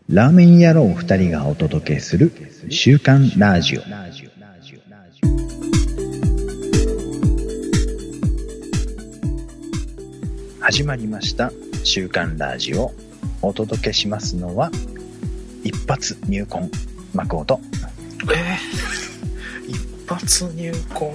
ラーメン野郎2人がお届けする週刊ラジオ。始まりました週刊ラジオ。お届けしますのは一発入魂マコト。 一発入魂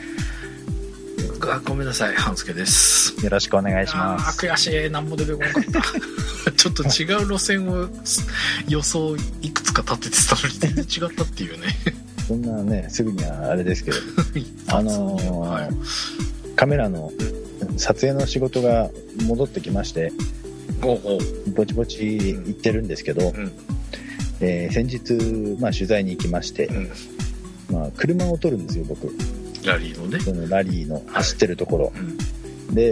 ごめんなさい、半助です。 よろしくお願いします。 悔しい、何も出てこなかったちょっと違う路線を予想いくつか立ててたのに全然違ったっていうねそんなね、すぐにはあれですけどはい、カメラの撮影の仕事が戻ってきまして、ぼちぼち行ってるんですけど、先日、取材に行きまして、車を撮るんですよ、僕。 ラリーのね、 そのラリーの走ってるところ、で、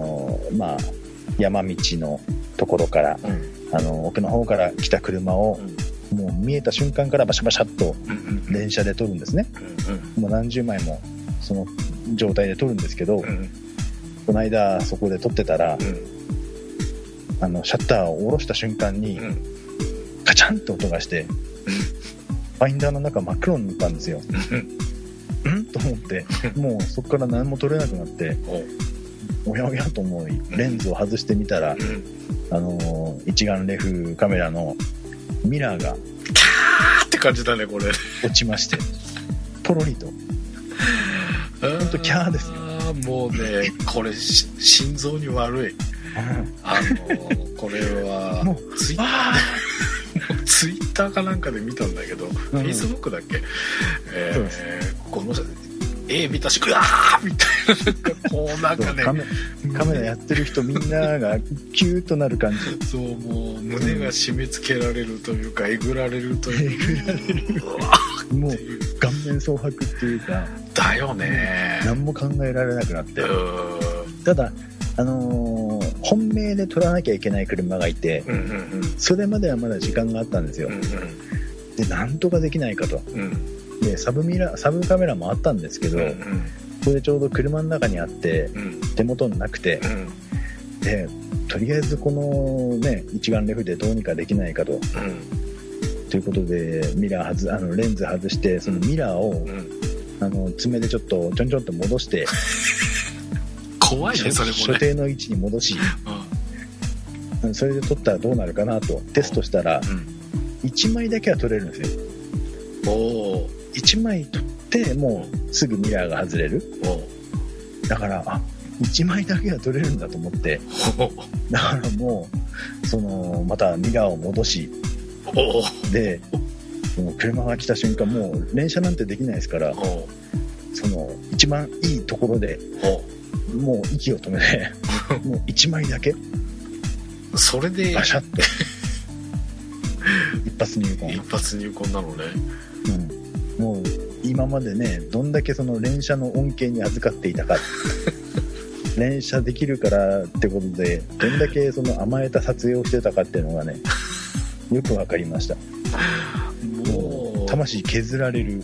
山道のところから、奥の方から来た車を、もう見えた瞬間からバシャバシャっと連写で撮るんですね。もう何十枚もその状態で撮るんですけど、この間そこで撮ってたら、シャッターを下ろした瞬間に、カチャンって音がして、ファインダーの中真っ黒になったんですよ。と思って、もうそこから何も撮れなくなって、おやおやと思いレンズを外してみたら、一眼レフカメラのミラーがキャーって感じだね、これ落ちまして、ポロリと。ほんとキャーですよ。 もうね、これ心臓に悪い。これはもうツイッターかなんかで見たんだけど、フェイスブックだっけ、この見たし、うわーみたいな、なんかね、 カメラやってる人みんながキューッとなる感じ。 そう、もう胸が締め付けられるというか、えぐられるというか、 もう顔面蒼白っていうか、 だよね、 何も考えられなくなって。ただ本命で撮らなきゃいけない車がいて、それまではまだ時間があったんですよ。で、なんとかできないかと。で、サブカメラもあったんですけど、これちょうど車の中にあって、手元になくて、で、とりあえずこのね、一眼レフでどうにかできないかと。ということで、レンズ外して、そのミラーを、爪でちょんちょんと戻して、 怖いね、それもね。 所定の位置に戻し、それで撮ったらどうなるかなとテストしたら、1枚だけは撮れるんですよ。1枚撮ってもうすぐミラーが外れる。だから1枚だけは撮れるんだと思って、だからもうまたミラーを戻し、で車が来た瞬間、もう連写なんてできないですから、一番いいところでもう息を止めてもう1枚だけそれでバシャッと一発入魂なのね。 もう今までね、どんだけその連写の恩恵に預かっていたか連写できるからってことで、どんだけその甘えた撮影をしてたかっていうのがねよくわかりました。もう魂削られる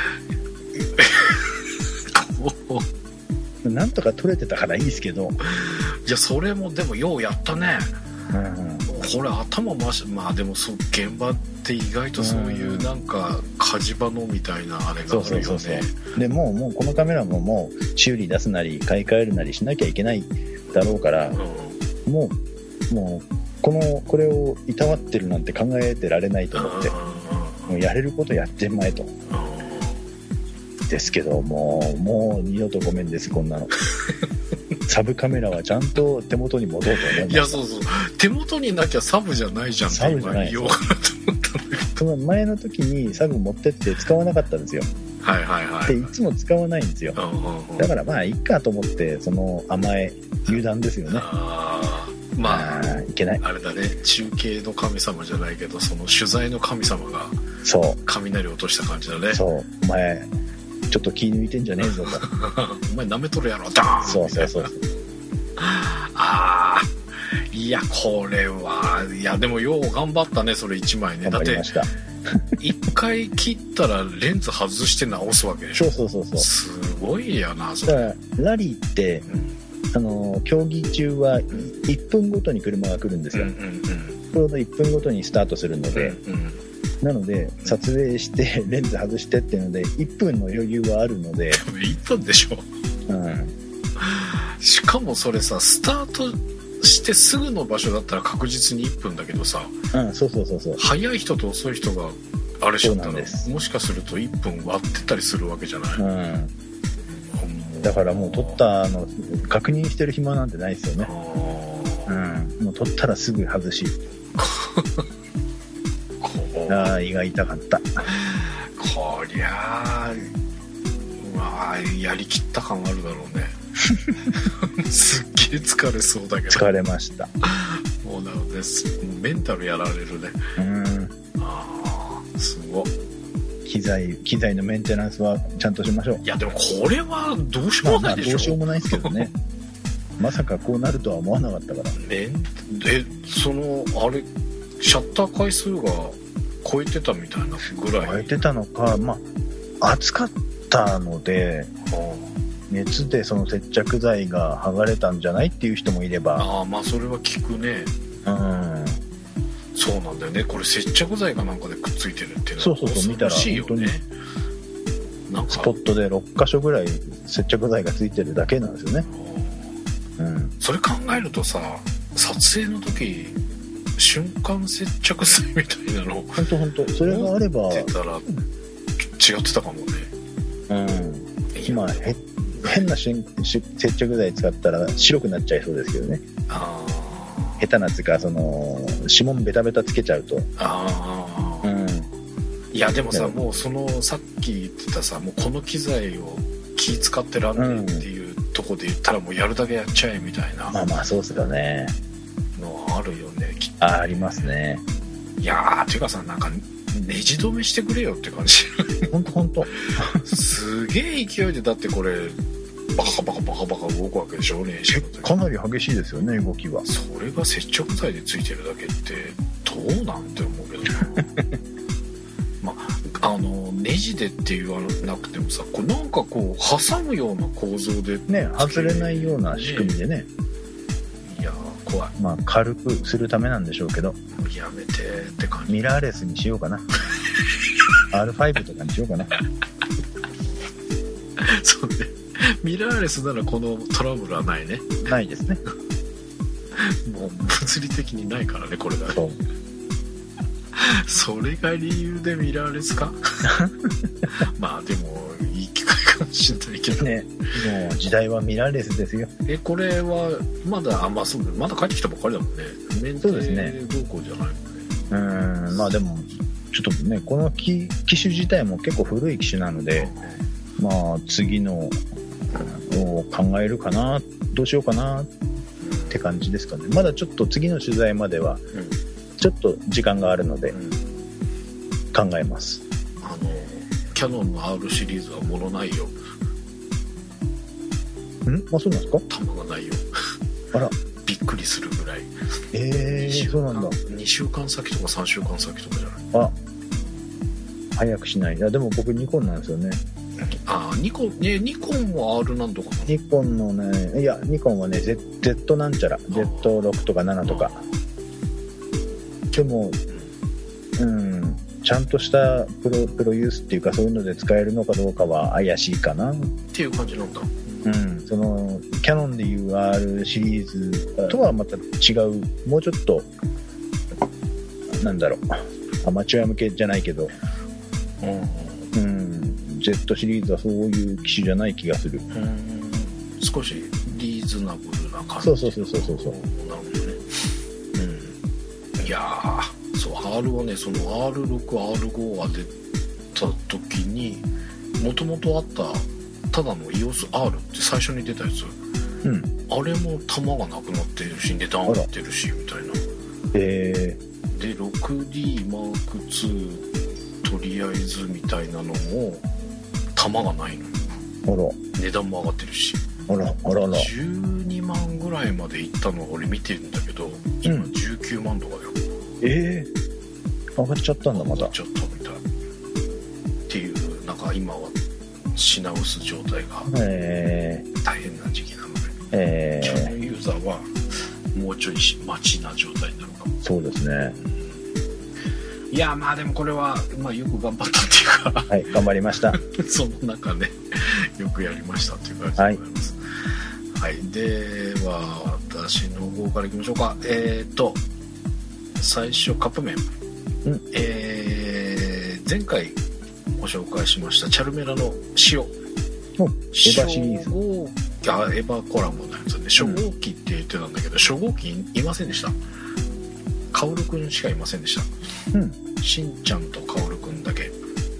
なんとか撮れてたからいいですけど、 いや、それもでもようやったね。これ頭回し、でも現場って意外とそういうなんか火事場のみたいなあれがあるよね。 でもうこのカメラももう修理出すなり買い替えるなりしなきゃいけないだろうから、もうこれをいたわってるなんて考えてられないと思って、もうやれることやってまえと。ですけど、もう二度とごめんです、こんなのサブカメラはちゃんと手元に戻ろうと思いました。 いや、そう、手元になきゃサブじゃないじゃんって今言おうかなと思ったんだけど、 その前の時にサブ持ってって使わなかったんですよ。で、いつも使わないんですよ。だからいいかと思って、その油断ですよね。いけない。 あれだね、中継の神様じゃないけど、その取材の神様が雷を落とした感じだね。 そう、お前ちょっと気抜いてんじゃねえぞとお前舐めとるやろ、ダーン。 そういや、これはいや、でもよう頑張ったね、それ1枚ね。だって1回切ったらレンズ外して直すわけでしょ。 そうすごいやな、それ。だからラリーって、競技中は1分ごとに車が来るんですよ。 GoPro の1分ごとにスタートするので、 うんうん、 なので撮影してレンズ外してっていうので1分の余裕はあるので 1分でしょ、 うん、 しかもそれさスタートしてすぐの場所だったら確実に1分だけどさ、 うん、そうそうそうそう、 早い人と遅い人があれしちゃったらもしかすると1分割ってたりするわけじゃない、 うん、だからもう撮ったの確認してる暇なんてないですよね。うん、もう撮ったらすぐ外しああ胃が痛かった。 こりゃあうわやりきった感あるだろうねすっげえ疲れそうだけど。 疲れました。 もうなのでメンタルやられるね。 うん、 ああすごい。 機材のメンテナンスはちゃんとしましょう。 いやでもこれはどうしようもないでしょ。 どうしようもないですけどねまさかこうなるとは思わなかったから。 そのあれシャッター回数が超えてたみたいなぐらい。 超えてたのか、まあ暑かったので、熱でその接着剤が剥がれたんじゃないっていう人もいれば。 ああまあそれは聞くね。 うん。 そうなんだよね。これ接着剤がなんかでくっついてるっていうのはそうそうそう見たら本当になんかスポットで6箇所ぐらい接着剤がついてるだけなんですよね。うん。それ考えるとさ撮影の時瞬間接着剤みたいなの本当それがあれば出たら違ってたかもね。 うん。今変な接着剤使ったら白くなっちゃいそうですけどね。 ああ。 下手なつかその指紋ベタベタつけちゃうと。 ああ。うん。いやでもさもうそのさっき言ってたさもうこの機材を気使ってらんねえっていうとこで言ったらもうやるだけやっちゃえみたいな。 まあそうっすよね。 のあるよねきっと。ありますね。 いやーていうかさなんかネジ止めしてくれよって感じ。 ほんとすげえ勢いでだってこれバカバカ動くわけでしょね。 かなり激しいですよね動きは。 それが接着剤でついてるだけってどうなんて思うけどまあネジでって言わなくてもさこうなんかこう挟むような構造でね外れないような仕組みでね。 いや怖い。 まあ軽くするためなんでしょうけどやめてって感じ。 ミラーレスにしようかなR5 とかにしようかなそうねミラーレスならこのトラブルはないね。 ないですねもう物理的にないからねこれが。 そうそれが理由でミラーレスかまあでもいい機会かもしれないけどね。もう時代はミラーレスですよ。 これはまだそうまだ帰ってきたばっかりだもんね。メンテどうこうじゃないもんね。 まあでもちょっとねこの機種自体も結構古い機種なので、まあ次のを考えるかなどうしようかなって感じですかね。まだちょっと次の取材まではちょっと時間があるので考えます。 キヤノンの R シリーズは物ないよ。 あ、そうなんですか。 弾がないよあらびっくりするぐらい。 そうなんだ。 2週間先とか3週間先とかじゃない。 あ早くしない。いやでも僕ニコンなんですよね。 ニコンは R なんとかなの。 ニコンのねいやニコンはね Z なんちゃら Z6 とか7とかでもちゃんとしたプロユースっていうかそういうので使えるのかどうかは怪しいかなっていう感じなんだ。 そのキヤノンでいう R シリーズとはまた違うもうちょっとなんだろうアマチュア向けじゃないけどZ シリーズはそういう機種じゃない気がする。 少しリーズナブルな感じ。 そうなるほどね。いやーそう R はねその R6、R5 が出た時にもともとあったただの EOS-R って最初に出たやつ、あれも弾がなくなってるし値段上がってるしみたいな。で 6D Mark II とりあえずみたいなのも弾がないの。値段も上がってるし。12万ぐらいまでいったのを俺見てるんだけど今19万とかだよ。 上がっちゃったんだまた。 上がっちゃったみたいっていうなんか今は品薄状態が大変な時期なので、キヤノンユーザーはもうちょい待ちな状態になるかも。 そうですね。 いやまあでもこれは、まあ、よく頑張ったっていうかはい頑張りましたその中でよくやりましたっていう感じでございます。はい、では私の方からいきましょうか。最初カップ麺、前回ご紹介しましたチャルメラの塩、 エヴァシリーズ、 エヴァコラボのやつね、初号機って言ってたんだけど、初号機いませんでした。カオルくんしかいませんでした。しんちゃんとカオルくんだけ、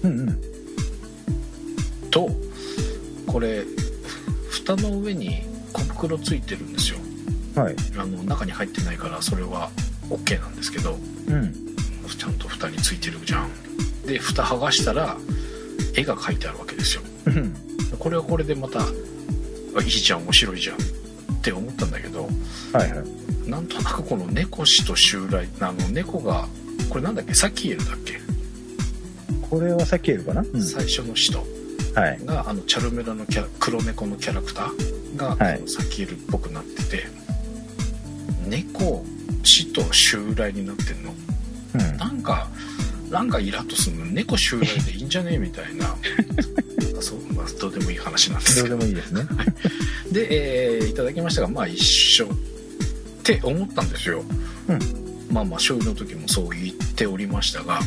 とこれ蓋の上に小袋ついてるんですよ。はい、中に入ってないからそれは OK なんですけど、ちゃんと蓋についてるじゃん。で蓋剥がしたら絵が描いてあるわけですよ。これはこれでまたいいじゃん面白いじゃんって思ったんだけど、なんとなくこの猫氏と襲来、猫がこれなんだっけ、サキエルだっけ、 これはサキエルかな、 最初の人が、チャルメラの黒猫のキャラクターが、サキエルっぽくなってて、猫氏と襲来になってんの、なんかイラッとするの、猫襲来でいいんじゃねえみたいなそう、どうでもいい話なんですけど、 どうでもいいですねで、いただきましたが、まあ一緒って思ったんですよ。まあ醤油の時もそう言っておりましたが、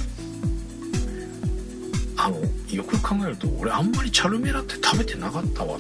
よく考えると俺あんまりチャルメラって食べてなかったわと思って、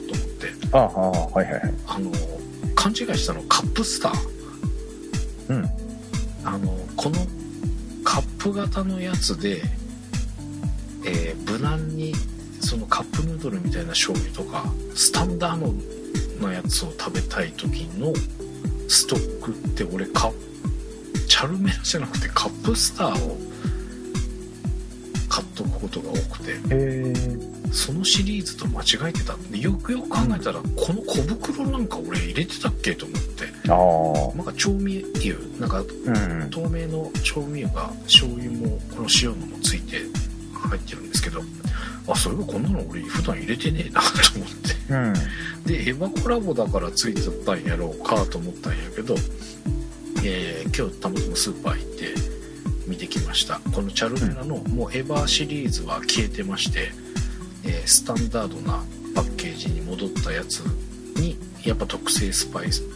勘違いしたのカップスター、このカップ型のやつで、無難にそのカップヌードルみたいな醤油とかスタンダードのやつを食べたい時のストックって俺チャルメラじゃなくてカップスターを買っとくことが多くて、そのシリーズと間違えてたんで、よくよく考えたら、この小袋なんか俺入れてたっけと思って、なんか調味油なんか、透明の調味油が醤油もこの塩のもついて入ってるんですけど、そういえばこんなの俺普段入れてねえなと思って、でエヴァコラボだからついてたんやろうかと思ったんやけど、今日たまたまスーパー行って見てきました。このチャルメラのもうエヴァシリーズは消えてまして、スタンダードなパッケージに戻ったやつにやっぱ特製スパイス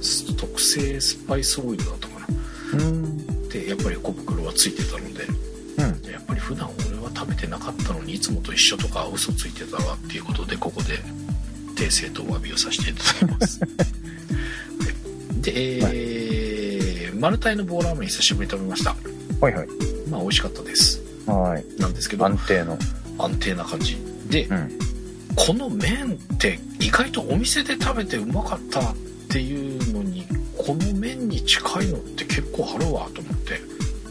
オイルだったかな、でやっぱり小袋はついてたので、やっぱり普段俺は食べてなかったのにいつもと一緒とか嘘ついてたわっていうことで、ここで訂正とお詫びをさせていただきますで、マルタイの棒ラーメン久しぶりに食べました。まあ美味しかったです。なんですけど安定な感じで、この麺って意外とお店で食べてうまかったっていうのに、この麺に近いのって結構あるわと思って、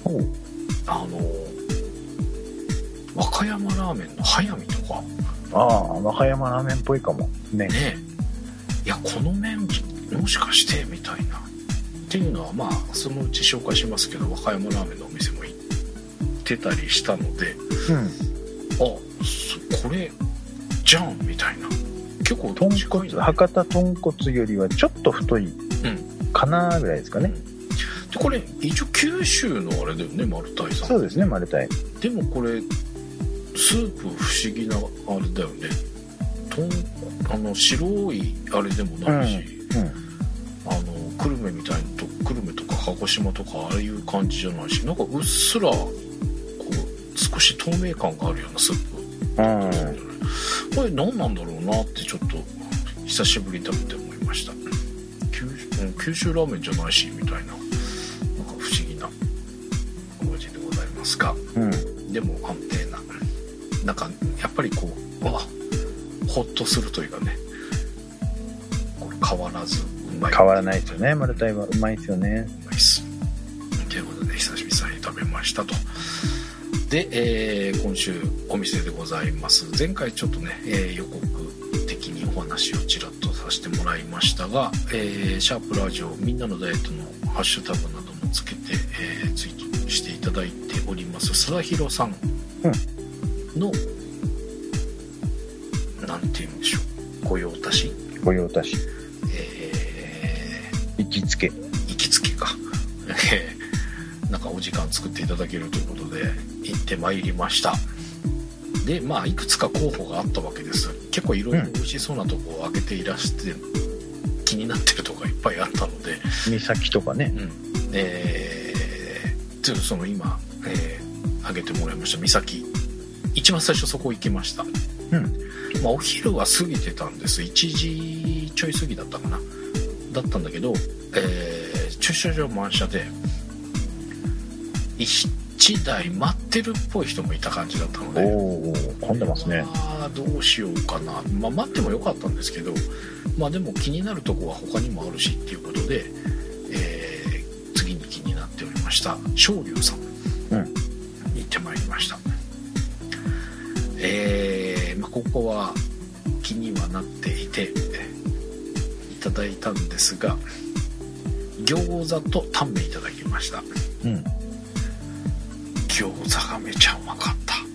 和歌山ラーメンの速水とか、 和歌山ラーメンっぽいかもね。 いやこの麺もしかしてみたいなっていうのは、まあそのうち紹介しますけど、和歌山ラーメンのお店も行ってたりしたので、これじゃんみたいな、結構豚骨、博多豚骨よりはちょっと太いかなぐらいですかね。 でこれ一応九州のあれだよね、マルタイさん。 そうですね、マルタイ。 でもこれスープ不思議なあれだよね。白いあれでもないし、久留米みたいな久留米とか鹿児島とかああいう感じじゃないし、なんかうっすらこう少し透明感があるようなスープ、これ何なんだろうなってちょっと久しぶりに食べて思いました。九州ラーメンじゃないしみたいな、なんか不思議な味でございますが、でも安定な、なんかやっぱりこうホッとするというかね、これ変わらずうまい。 変わらないですよね、マルタイはうまいですよね。 うまいっす。ということで久々に食べましたと。で、今週お店でございます。前回ちょっとね、予告的にお話をちらっとさせてもらいましたが、シャープラジオみんなのダイエットのハッシュタグなどもつけて、ツイートしていただいております須田弘さんの、なんて言うんでしょう、御用達、 行きつけなんかお時間作っていただけるということで行ってまいりました。でまあいくつか候補があったわけです。結構いろいろ美味しそうなとこを挙げていらして、気になってるとこがいっぱいあったので、 三崎とかね、 ちょっとその今、挙げてもらいました三崎、一番最初そこ行きました。まあ、お昼は過ぎてたんです。1時ちょい過ぎだったかな、だったんだけど、駐車場満車で1台待ってるっぽい人もいた感じだったので、 混んでますね。 どうしようかな、まあ、待ってもよかったんですけど、まあでも気になるとこは他にもあるしっていうことで、次に気になっておりました昇龍さんに行ってまいりました。まあ、ここは気にはなっていていただいたんですが、餃子とタンメンいただきました。餃子がめちゃうまかった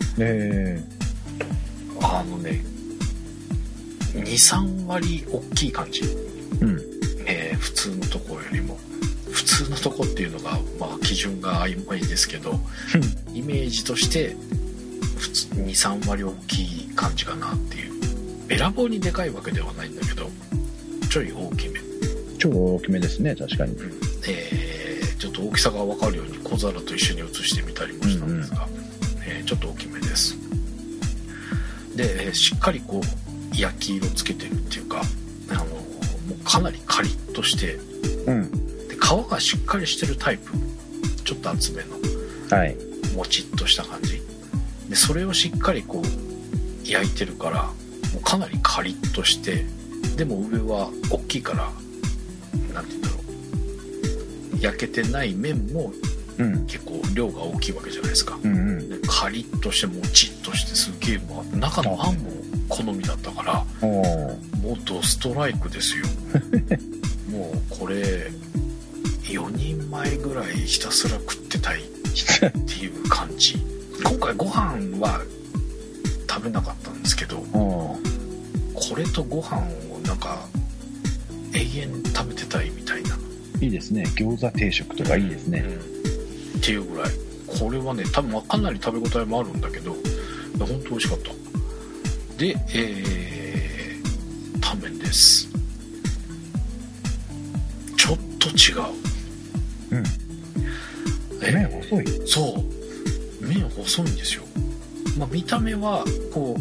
。2,3 割大きい感じ、普通のとこよりも、普通のとこっていうのが、まあ、基準が曖昧ですけどイメージとして2,3 割大きい感じかなっていう。べらぼうにでかいわけではないんだけど、ちょい大きめ、 超大きめですね、確かに。 ちょっと大きさが分かるように小皿と一緒に写してみたりもしたんですが、ちょっと大きめです。で、しっかりこう焼き色つけてるっていうか、もうかなりカリッとして、で皮がしっかりしてるタイプ、ちょっと厚めの、もちっとした感じで、それをしっかりこう焼いてるから、もうかなりカリッとして、でも上は大きいから、なんて言うんだろう、焼けてない麺も結構量が大きいわけじゃないですか。でカリッとしてもちっとしてすげえ、中のあんも好みだったから、もうドストライクですよもうこれ4人前ぐらいひたすら食ってたいっていう感じ。今回ご飯は食べなかったんですけど、これとご飯をなんか永遠食べてたいみたいな。 いいですね、餃子定食とかいいですね、 っていうぐらい、これはね多分かなり食べ応えもあるんだけど、本当美味しかった。で、タンメンです。ちょっと違う。 麺細い。 そう、麺細いんですよ。まあ、見た目はこう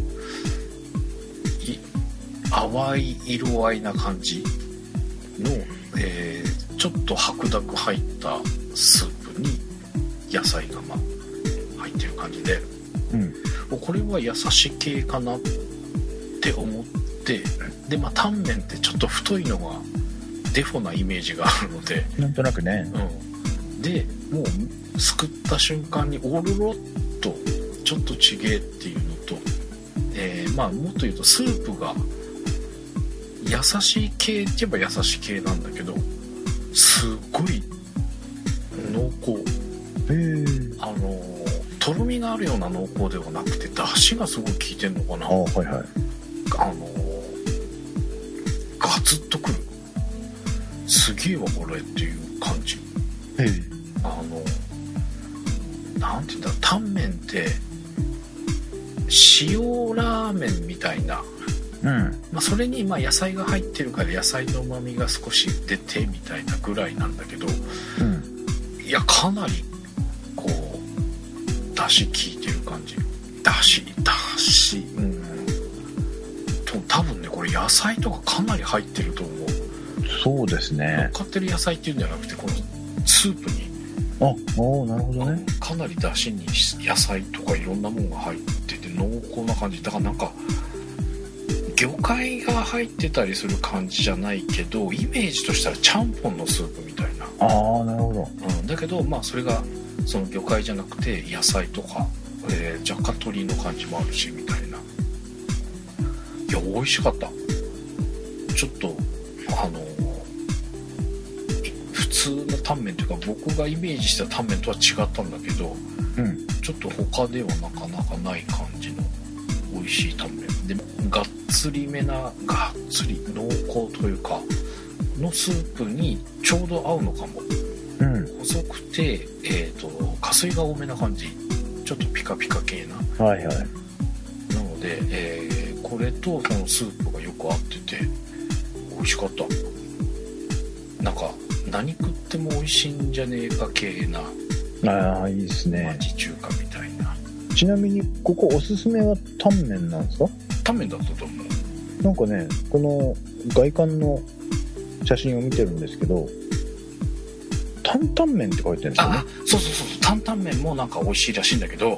淡い色合いな感じの、ちょっと白濁入ったスープに野菜が入ってる感じで、これは優し系かなって思って、でタンメンってちょっと太いのがデフォなイメージがあるので、 なんとなくね、 でもうすくった瞬間におろろっとちょっとちげえっていうのと、もっと言うとスープが優しい系って言えば優しい系なんだけど、すっごい濃厚。とろみがあるような濃厚ではなくて、出汁がすごい効いてんのかな。ガツッとくる。すげえわこれっていう感じ。なんて言うんだろう、タンメンって塩ラーメンみたいな、それに野菜が入ってるから野菜の旨味が少し出てみたいなぐらいなんだけど、いやかなりこう出汁効いてる感じ。出汁多分ね、これ野菜とかかなり入ってると思う。 そうですね。 乗っかってる野菜っていうんじゃなくて、このスープになるほどね。 かなり出汁に野菜とかいろんなものが入ってて濃厚な感じだから、なんか魚介が入ってたりする感じじゃないけど、イメージとしたらちゃんぽんのスープみたいな。 なるほど。 だけどそれがその魚介じゃなくて野菜とか、若干鶏の感じもあるしみたいな。いや美味しかった。ちょっと普通のタンメンというか、僕がイメージしたタンメンとは違ったんだけど、ちょっと他ではなかなかない感じの美味しいタンメンで、がっつり濃厚というかのスープにちょうど合うのかも、 細くて、加水が多めな感じ、ちょっとピカピカ系な、 はいはい、 なので、これとそのスープがよく合ってて美味しかった。なんか何食っても美味しいんじゃねえか系な、 ああいいですね、 町中華みたいな。 ちなみにここおすすめはタンメンなんですか？ タンメンだったと思う。 なんかね、この外観の写真を見てるんですけど、担々麺って書いてるんですよね。 あ、そう担々麺もなんか美味しいらしいんだけど、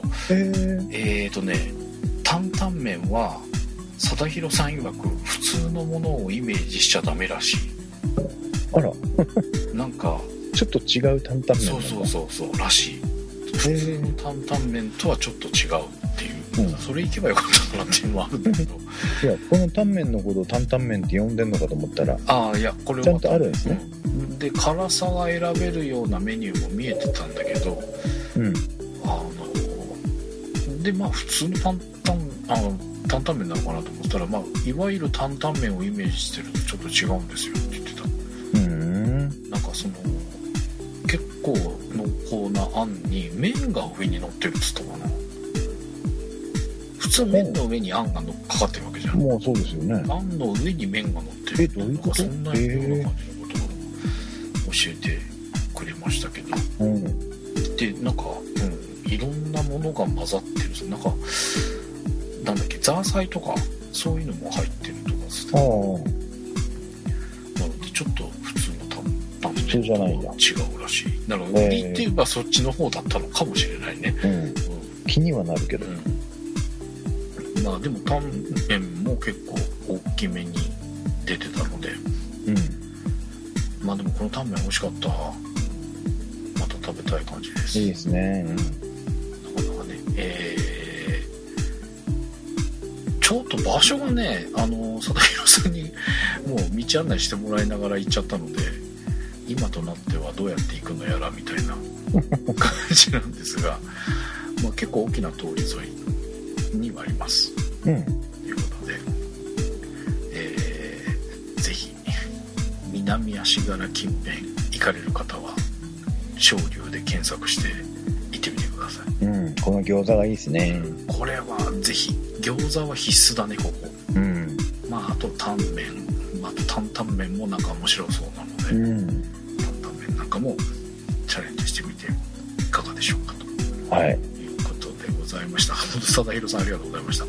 担々麺は貞弘さん曰く普通のものをイメージしちゃダメらしい。あらなんかちょっと違う担々麺なんだ。 そうらしい。普通の担々麺とはちょっと違うっていう、それいけばよかったかなっていうのはあるんだけどいや、このタンメンのことを担々麺って呼んでんのかと思ったら、 いやこれはちゃんとあるんですね。 で辛さが選べるようなメニューも見えてたんだけど、でまあ普通の担々麺なのかなと思ったら、いわゆる担々麺をイメージしてるとちょっと違うんですよって言ってた。なんかその結構濃厚なあんに麺が上に乗ってるっつったかな。普通麺の上にあんがかかってるわけじゃん。 もうそうですよね。 あんの上に麺が乗ってる。 どういうこと？ そんなような感じのことを教えてくれましたけど、でなんか、いろんなものが混ざってるんですよ。なんかなんだっけ、ザーサイとかそういうのも入ってるとかする。なのでちょっと普通の担々麺とは違うらしい。なので売りって言えばそっちの方だったのかもしれないね。 気にはなるけど、 でもタンメンも結構大きめに出てたので、でもこのタンメン美味しかった。また食べたい感じです。 いいですね。 なかなかね、ちょっと場所がね、貞弘さんにもう道案内してもらいながら行っちゃったので、今となってはどうやって行くのやらみたいな感じなんですが、結構大きな通り沿いにはあります。ということで、ぜひ南足柄近辺行かれる方は昇龍で検索して行ってみてください。 この餃子がいいですね。 これはぜひ、餃子は必須だねここ。あとタンメン、あと担々麺もなんか面白そうなので、担々麺なんかもチャレンジしてみていかがでしょうかと、いうことでございました。貞弘さんありがとうございました。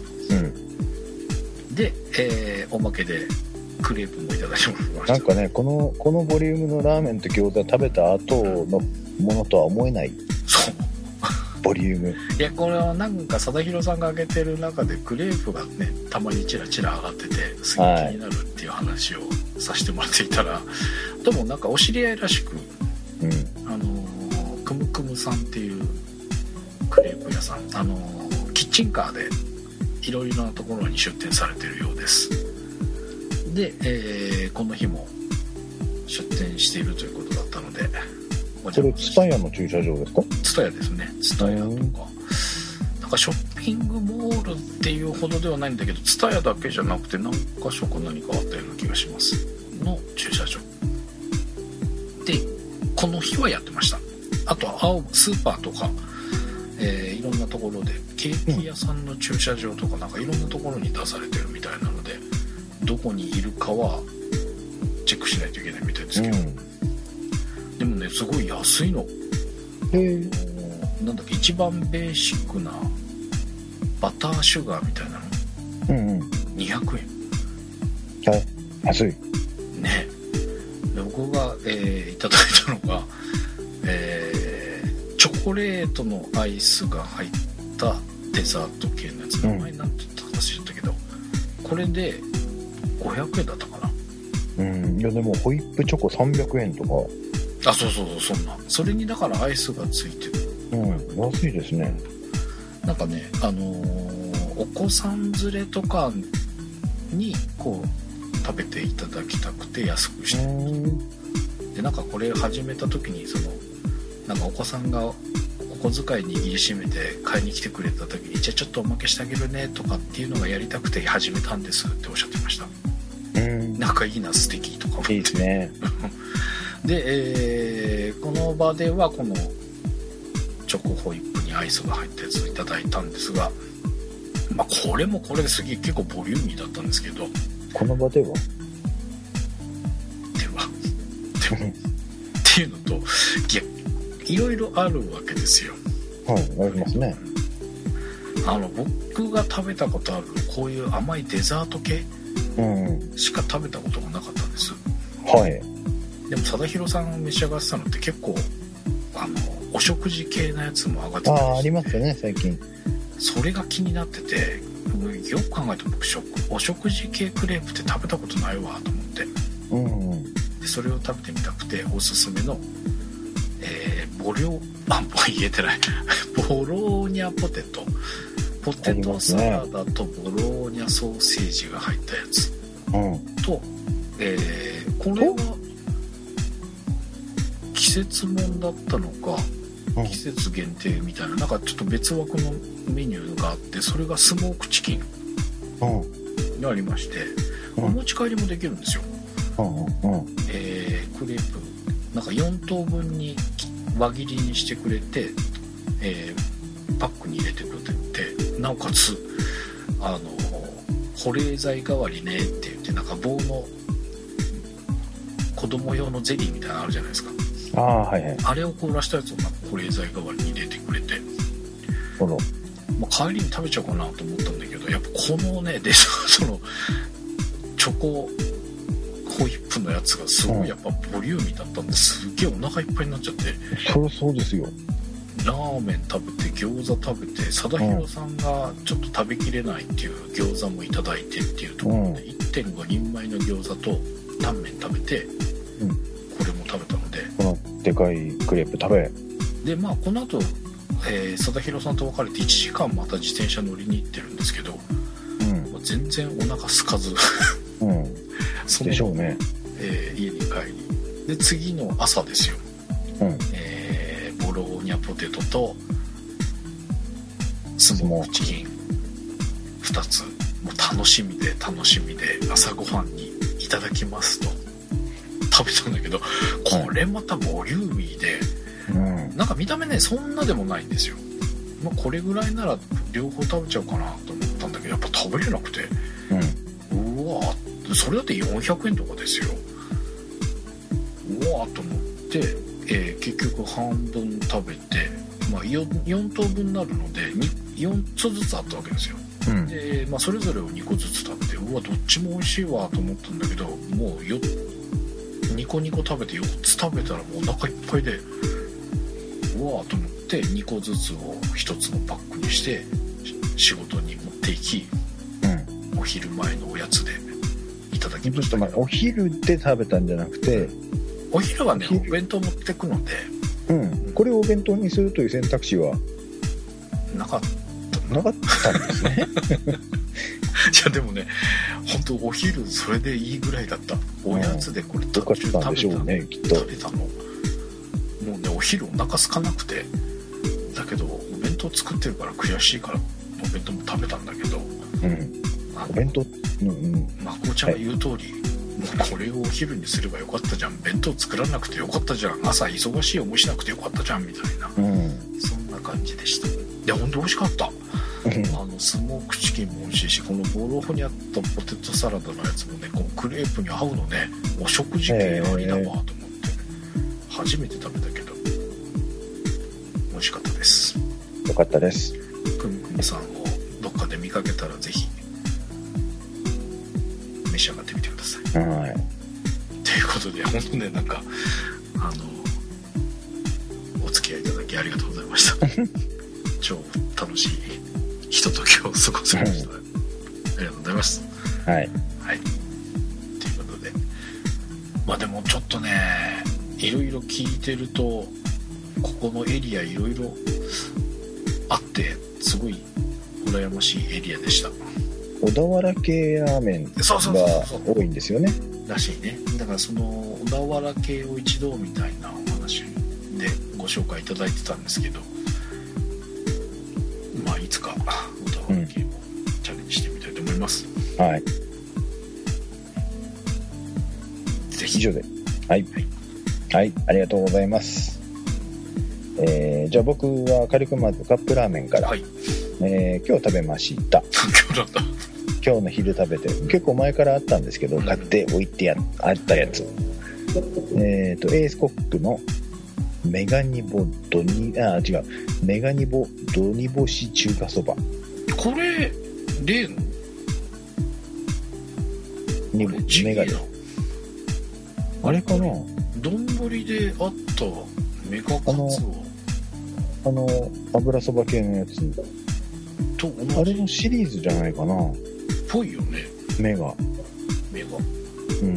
で、おまけでクレープもいただきました。 なんかね、このボリュームのラーメンと餃子食べた後のものとは思えないボリューム。 いや、これはなんか貞弘さんが挙げてる中でクレープがね、たまにチラチラ上がっててすごい気になるっていう話をさせてもらっていたら、でもなんかお知り合いらしく、くむくむさんっていうクレープ屋さん、キッチンカーでいろいろなところに出店されてるようです。で、この日も出店しているということだったので、 これツタヤの駐車場ですか？ ツタヤですね。ツタヤとかなんかショッピングモールっていうほどではないんだけど、ツタヤだけじゃなくて何か所か何かあったような気がしますの駐車場で、この日はやってました。あとはスーパーとか、いろんなところでケーキ屋さんの駐車場とかなんかいろんなところに出されてるみたいなので、どこにいるかはチェックしないといけないみたいですけど、でもね、すごい安いの。なんだっけ、一番ベーシックなバターシュガーみたいなの、200円。 安いね。で僕が、いただいたのが、チョコレートのアイスが入ったデザート系のやつ、名前なんて言ったか忘れちゃったけど、これで500円だったかな。 いやでもホイップチョコ300円とか。 そうそんな。それにだからアイスがついてる。 安いですね。 なんかね、お子さん連れとかにこう食べていただきたくて安くしてる。でなんかこれ始めた時になんかお子さんがお小遣い握りしめて買いに来てくれた時に、じゃあちょっとおまけしてあげるねとかっていうのがやりたくて始めたんですっておっしゃってました。なんかいいな、素敵とか思って。 いいですね。 で、この場ではこのチョコホイップにアイスが入ったやつをいただいたんですが、まあ、これもこれですげえ結構ボリューミーだったんですけど、 この場ではっていうのと、いろいろあるわけですよ。 はい、ありますね。 僕が食べたことあるこういう甘いデザート系しか食べたことがなかったんです。 はい。 でも貞弘さん召し上がってたのって結構お食事系なやつも上がってたりして、 ありますよね最近。 それが気になってて、よく考えて僕お食事系クレープって食べたことないわと思って、でそれを食べてみたくておすすめの、ボローニャポテトサラダとボローニャソーセージが入ったやつ、と、これは季節もんだったのか、季節限定みたいな、なんかちょっと別枠のメニューがあって、それがスモークチキンがありまして、お持ち帰りもできるんですよ。クレープなんか4等分に輪切りにしてくれて、パックに入れてくれて、なおかつ保冷剤代わりねって言って、なんか棒の子供用のゼリーみたいなのあるじゃないですか。あれを凍らしたやつをなんか保冷剤代わりに入れてくれて、まあ、帰りに食べちゃおうかなと思ったんだけど、やっぱこのねそのチョコホイップのやつがすごいやっぱボリューミーだったんで、すっげえお腹いっぱいになっちゃって。 そりゃそうですよ。 ラーメン食べて餃子食べて、貞弘さんがちょっと食べきれないっていう餃子もいただいてっていうところで、1.5 人前の餃子とタンメン食べて、これも食べたので、 このでかいクレープ食べで、まあこの後、貞弘さんと別れて1時間また自転車乗りに行ってるんですけど、全然お腹空かずそのでしょうね。 家に帰りで、次の朝ですよ、ボローニャポテトとスモークチキン2つ、もう楽しみで朝ごはんにいただきますと食べたんだけど、これまたボリューミーで、なんか見た目ねそんなでもないんですよ。まあ、これぐらいなら両方食べちゃおうかなと思ったんだけど、やっぱ食べれなくて、うわそれだって400円とかですよ。うわと思って、結局半分食べて、まあ、4等分になるので4つずつあったわけですよ。で、まあ、それぞれを2個ずつ食べて、うわどっちも美味しいわと思ったんだけど、もう2個食べて4つ食べたらもうお腹いっぱいで、うわと思って2個ずつを1つのパックにして仕事に持っていき、お昼前のおやつでいただきました。 お昼で食べたんじゃなくて、 お昼はねお弁当持ってくので、 これをお弁当にするという選択肢はなかったんですね。 いやでもね、本当お昼それでいいぐらいだった。おやつでこれよかったんでしょうね、きっと。 食べたのもうね、お昼お腹空かなくて、だけどお弁当作ってるから悔しいからお弁当も食べたんだけど、 お弁当、 まこちゃんが言う通り、もうこれをお昼にすればよかったじゃん、弁当作らなくてよかったじゃん、朝忙しい思いしなくてよかったじゃんみたいな、そんな感じでした。いや本当美味しかった。スモークチキンも美味しいし、このボロにあったポテトサラダのやつもね、こうクレープに合うのね、お食事系ありだわと思って、初めて食べたけど美味しかったです。 よかったです。 くむくむさんをどっかで見かけたらぜひ召し上がってみてください。ということで、本当ね、なんかお付き合いいただきありがとうございました。超楽しいひとときを過ごせました。ありがとうございます。 はい。 ということで、まあでもちょっとね、いろいろ聞いてると、ここのエリアいろいろあってすごい羨ましいエリアでした。 小田原系ラーメンが多いんですよね。 らしいね。だからその小田原系を一度みたいなお話でご紹介いただいてたんですけど、まあいつか小田原系もチャレンジしてみたいと思います。 はい。 ぜひ。 以上で。はい。 はい、ありがとうございます。じゃあ僕は軽くまずカップラーメンから、はい、今日食べました。今日の昼食べて、結構前からあったんですけど、買っておいてあったやつ。エースコックのメガニボドニ干し中華そば。 これ例のメガニあれかな、 丼であったメガカツ油そば系のやつと同じ、 あれのシリーズじゃないかな。 ぽいよね。 メガ。うん。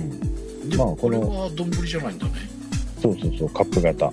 でもこれは丼じゃないんだね。 そうカップ型。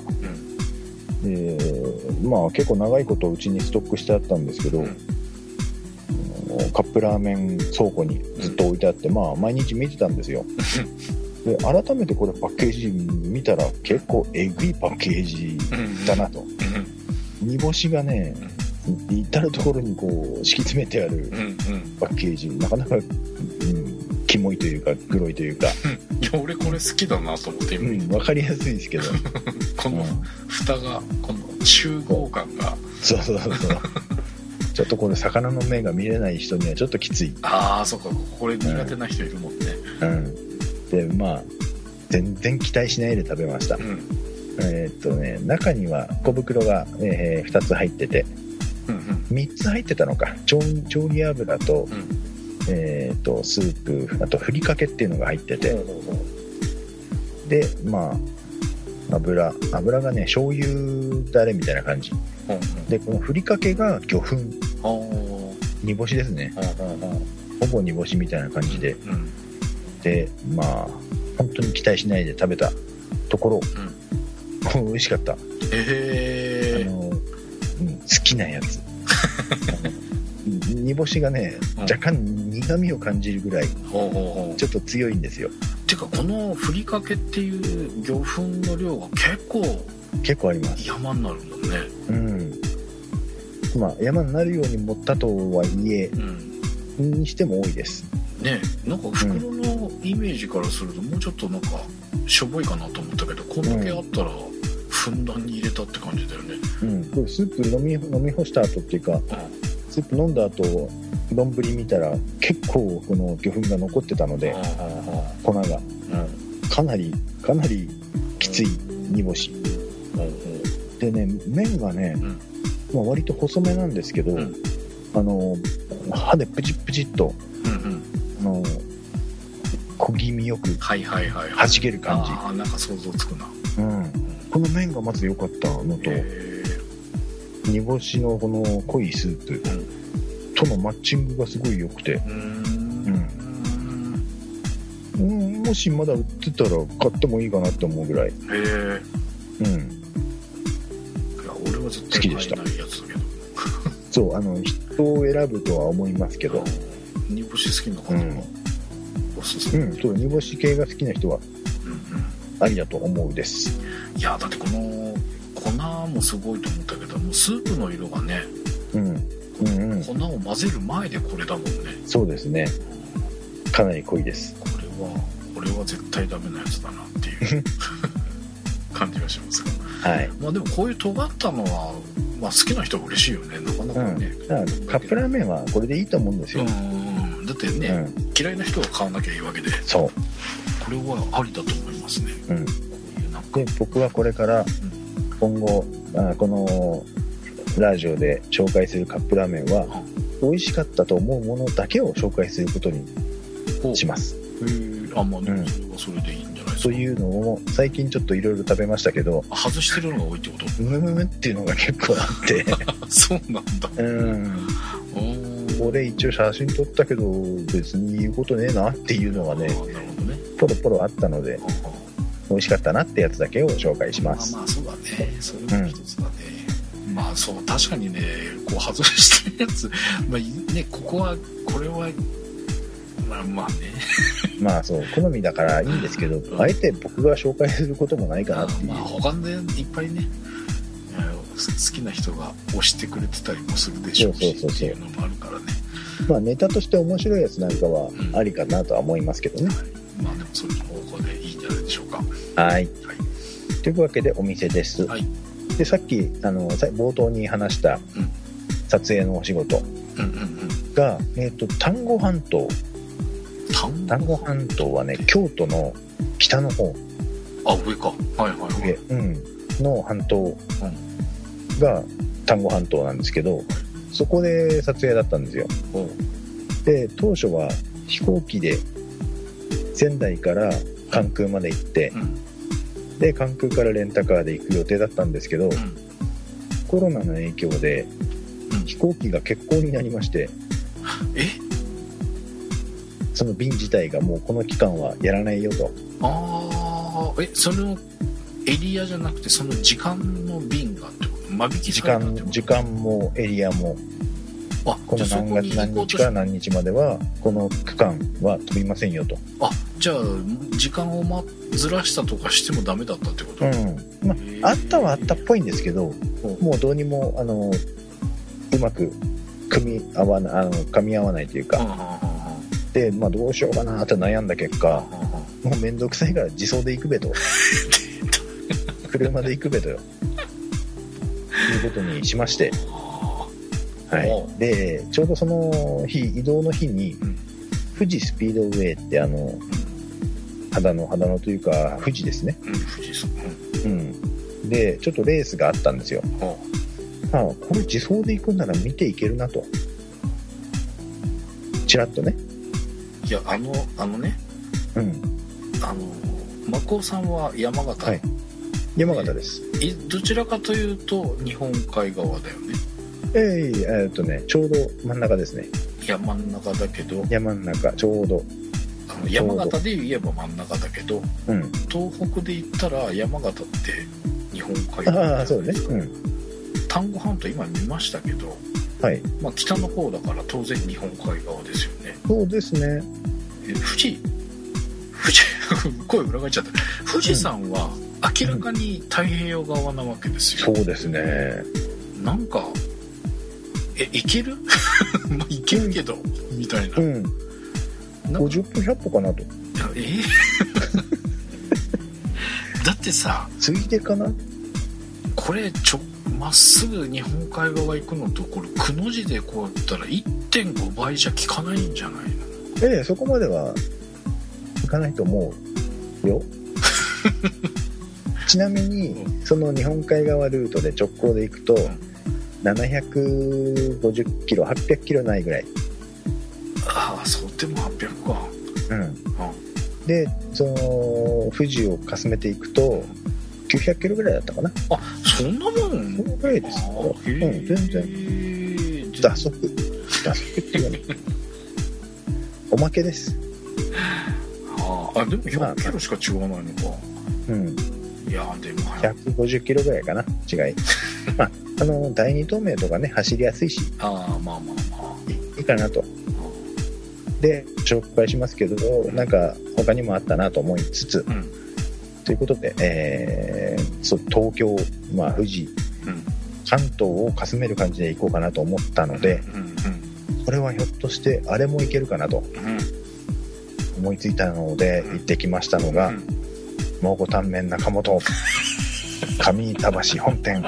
まあ結構長いことうちにストックしてあったんですけど、カップラーメン倉庫にずっと置いてあって、まあ毎日見てたんですよ。で改めてこれパッケージ見たら結構えぐいパッケージだなと。煮干しがね、至る所にこう敷き詰めてあるパッケージ、なかなか、キモいというかグロいというか、 いや俺これ好きだなと思って今、 分かりやすいですけどこの蓋が、この集合感が、 そうちょっとこれ魚の目が見れない人にはちょっときつい。 ああ、そっか、これ苦手な人いるもんね。 でまあ全然期待しないで食べました。中には小袋が、2つ入ってて、3つ入ってたのか。調理油と、スープ、あとふりかけっていうのが入ってて、でまあ油がね醤油だれみたいな感じ、でこのふりかけが魚粉、煮干しですね、ほぼ煮干しみたいな感じで、でまあ本当に期待しないで食べたところ、美味しかった。好きなやつ煮干しがね、若干苦味を感じるぐらいちょっと強いんですよ。 てかこのふりかけっていう魚粉の量が結構あります。 山になるもんね。 まあ山になるように持ったとはいえ、にしても多いですね。なんか袋のイメージからするともうちょっとなんかしょぼいかなと思ったけど、こんだけあったらふんだんに入れたって感じだよね。 これスープ飲み干した後っていうか、スープ飲んだ後丼見たら結構この魚粉が残ってたので、粉が、かなりきつい煮干し、でね、麺がね、まあ、割と細めなんですけど、歯でプチプチっと、小気味よくはじける感じ。 なんか想像つくな。 この麺がまず良かったのと、煮干しのこの濃いスープとのマッチングがすごい良くて、もしまだ売ってたら買ってもいいかなって思うぐらい。 俺は絶対買えないやつだけど。 そう人を選ぶとは思いますけど、 煮干し好きな方はおすすめ。 そう、煮干し系が好きな人はありだと思うです。 いやだってこの粉もすごいと思ったけど、もうスープの色がね、粉を混ぜる前でこれだもんね。 そうですね、かなり濃いです。 これは絶対ダメなやつだなっていう感じがしますが、まあでもこういう尖ったのは、まあ、好きな人は嬉しいよね。なかなかね、 カップラーメンはこれでいいと思うんですよ。 だってね、嫌いな人は買わなきゃいいわけで、 そう、 これはありだと思いますね。 で僕はこれから今後、このラジオで紹介するカップラーメンは、美味しかったと思うものだけを紹介することにします。 まあでもそれはそれでいいんじゃないですか。 というのを最近ちょっといろいろ食べましたけど、 外してるのが多いってこと？ っていうのが結構あってそうなんだ。 これ一応写真撮ったけど別に言うことねえなっていうのがね、ポロポロあったので、美味しかったなってやつだけを紹介します。 まあそうだね、それも一つだね。まあそう確かにね、こう外してるやつ、まあね、これはまあねまあそう好みだからいいんですけど、あえて僕が紹介することもないかなっていう。 他でいっぱいね、好きな人が推してくれてたりもするでしょうしっていうのもあるからね。 まあネタとして面白いやつなんかはありかなとは思いますけどね。 まあでもそれの方向でいいんじゃないでしょうか。 はい。 というわけでお店です、 はい、 でさっき冒頭に話した撮影のお仕事が、丹後半島はね、京都の北の方、 上か、上、 の半島が丹後半島なんですけど、そこで撮影だったんですよ。で当初は飛行機で仙台から関空まで行って、で関空からレンタカーで行く予定だったんですけど、コロナの影響で飛行機が欠航になりまして、その便自体がもうこの期間はやらないよと。 そのエリアじゃなくてその時間の便がってこと？間引きされたってこと？ 時間もエリアも、この何月何日から何日まではこの区間は飛びませんよと。 じゃあ時間をずらしたとかしてもダメだったってこと？ あったはあったっぽいんですけど、もうどうにもうまく噛み合わないというか、でどうしようかなって悩んだ結果、もうめんどくさいから自走で行くべと車で行くべということにしまして、でちょうどその日、移動の日に、富士スピードウェイって秦野というか富士ですね、でちょっとレースがあったんですよ。これ自走で行くんなら見ていけるなと、ちらっとね。 いやね、マコさんは山形、 山形です。 どちらかというと日本海側だよね。 ちょうど真ん中ですね。 山ん中だけど、 山ん中ちょうど山形で言えば真ん中だけど、東北で言ったら山形って日本海側。そうね。丹後半島今見ましたけど、北の方だから当然日本海側ですよね。 そうですね。 富士声裏返っちゃった。富士山は明らかに太平洋側なわけですよ。 そうですね。 なんかいけるいけるけどみたいな。50歩100歩かなと。だってさ、 ついでかな、 これまっすぐ日本海側行くのと、これくの字でこうやったら 1.5 倍じゃ効かないんじゃないの？ そこまでは行かないと思うよちなみにその日本海側ルートで直行で行くと750キロ800キロないぐらい。 そうでも800か。 でその富士をかすめていくと900キロぐらいだったかな。 そんなもん？そのぐらいですよ。全然打足っていうねおまけです。 でも100キロしか違わないのか。いやでも 150キロぐらいかな違い第二東名とかね走りやすいし、いいかなと。で紹介しますけど、なんか他にもあったなと思いつつ、ということで、東京、富士、関東をかすめる感じで行こうかなと思ったので、これはひょっとしてあれもいけるかなと思いついたので行ってきましたのが、蒙古タンメン中本上板橋本店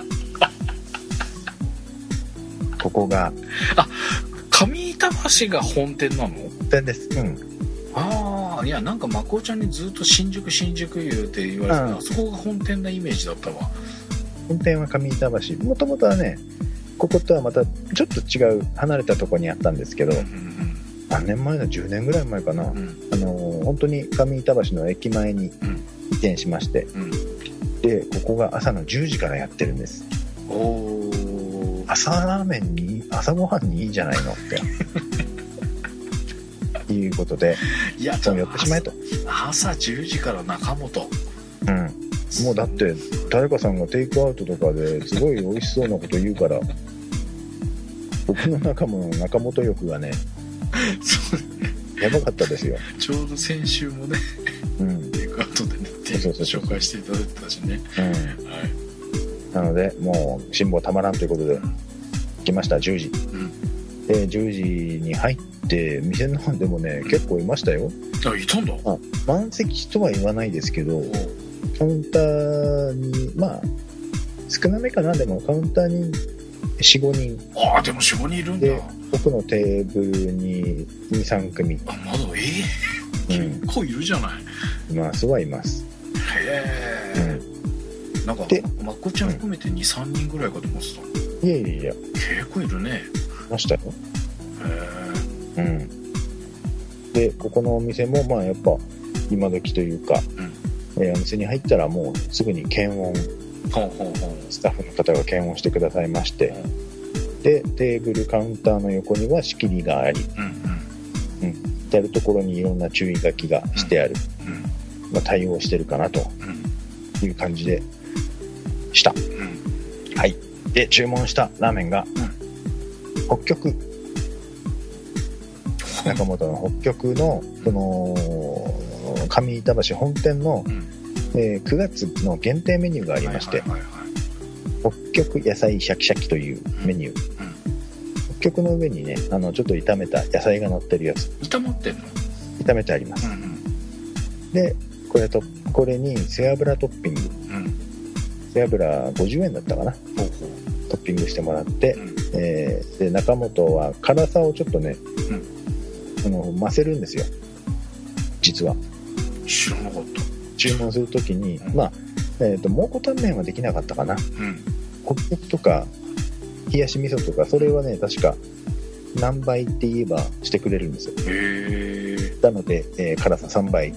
ここが上板橋が本店なの？ 本店です。 いやなんかまこちゃんにずっと新宿言うて言われてた、あそこが本店なイメージだったわ。 本店は上板橋、もともとはねこことはまたちょっと違う離れたところにあったんですけど、何年前だ、10年ぐらい前かな、本当に上板橋の駅前に移転しまして、でここが朝の10時からやってるんです。朝ラーメンに朝ごはんにいいじゃないのっていうことで、そう寄ってしまえと。 朝10時から中本、 もうだって誰かさんがテイクアウトとかですごい美味しそうなこと言うから僕の中本欲がねやばかったですよ。 ちょうど先週もね、テイクアウトでね紹介していただいてたしね、 なのでもう辛抱たまらんということで来ました。10時、で10時に入って店の方でもね結構いましたよ。 いたんだ。 満席とは言わないですけど、 カウンターにまあ少なめかな。でもカウンターに 4,5 人。 ああ、でも 4,5 人いるんだ。 で奥のテーブルに 2,3 組。 あ、まだ結構いるじゃない。 いますはいます。 へえ、なんかまこちゃん含めて 2,3 人ぐらいかと思ってた。 いやいやいや、 結構いるね。 いましたよ。 へえ。 でここのお店もまあやっぱ今時というか、お店に入ったらもうすぐに検温、スタッフの方が検温してくださいまして、でテーブルカウンターの横には仕切りがあり、至る所にいろんな注意書きがしてある、まあ、対応してるかなという感じでした、はい。で注文したラーメンが、北極、中本の北極のその上板橋本店の、9月の限定メニューがありまして、北極野菜シャキシャキというメニュー、北極の上にねちょっと炒めた野菜が乗ってるやつ。 炒まってんの？ 炒めてあります、でこれに背脂トッピング、背脂50円だったかな、トッピングしてもらって、で中本は辛さをちょっとね、増せるんですよ実は。 知らなかった。 注文するときに、まあ蒙古タンメンはできなかったかな、北極とか冷やし味噌とかそれはね確か何倍って言えばしてくれるんですよ。なので、辛さ3倍。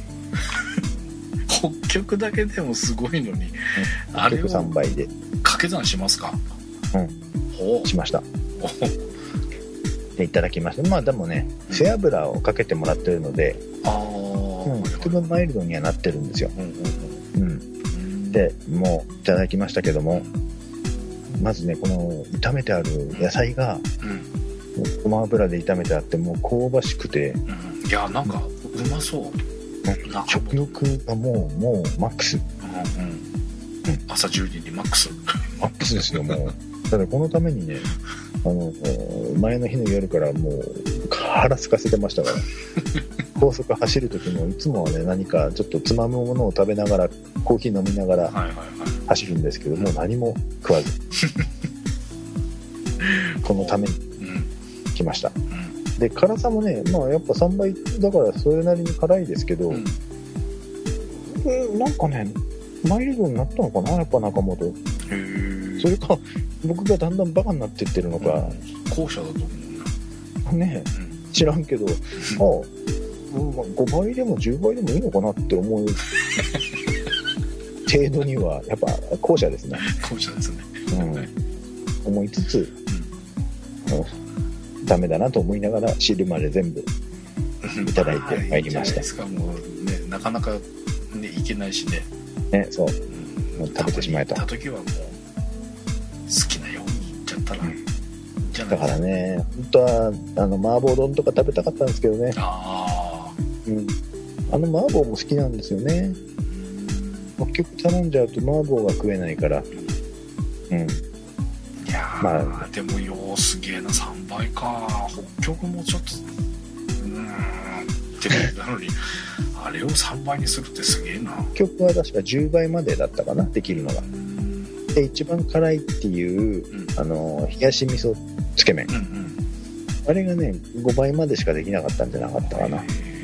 北極だけでもすごいのに、 あれを3倍で掛け算しますか？ しました。でいただきました。まあでもね、背脂をかけてもらってるので、幾分マイルドにはなってるんですよ。でもういただきましたけども、まずねこの炒めてある野菜が、ごま油で炒めてあってもう香ばしくて、 いやなんかうまそう。 食欲がもうマックス、 朝10時にマックスですよ。もうただこのためにね前の日の夜からもう腹空かせてましたから高速走る時もいつもはね何かちょっとつまむものを食べながらコーヒー飲みながら走るんですけど、もう何も食わずこのために来ました。で辛さもねまあやっぱ3倍だからそれなりに辛いですけど、なんかねマイルドになったのかなやっぱ中本。それか僕がだんだんバカになってってるのか、 後者だと思うね、知らんけど、5倍でも10倍でもいいのかなって思う程度にはやっぱ後者ですね。 後者ですね、 思いつつ、ダメだなと思いながら汁まで全部いただいてまいりました。 いいじゃないですか。もうねなかなかねいけないしね。 そう、もう食べてしまえと。 た時はもう好きなようにいっちゃったら、じゃないだからね本当は麻婆丼とか食べたかったんですけどね。麻婆も好きなんですよね。結局頼んじゃうと麻婆が食えないから。いやまあでもようすげえな3倍か。北極もちょっとってなのにあれを3倍にするってすげえな。 北極は確か10倍までだったかなできるのが。で一番辛いっていう、冷やし味噌つけ麺、あれがね5倍までしかできなかったんじゃなかったかな。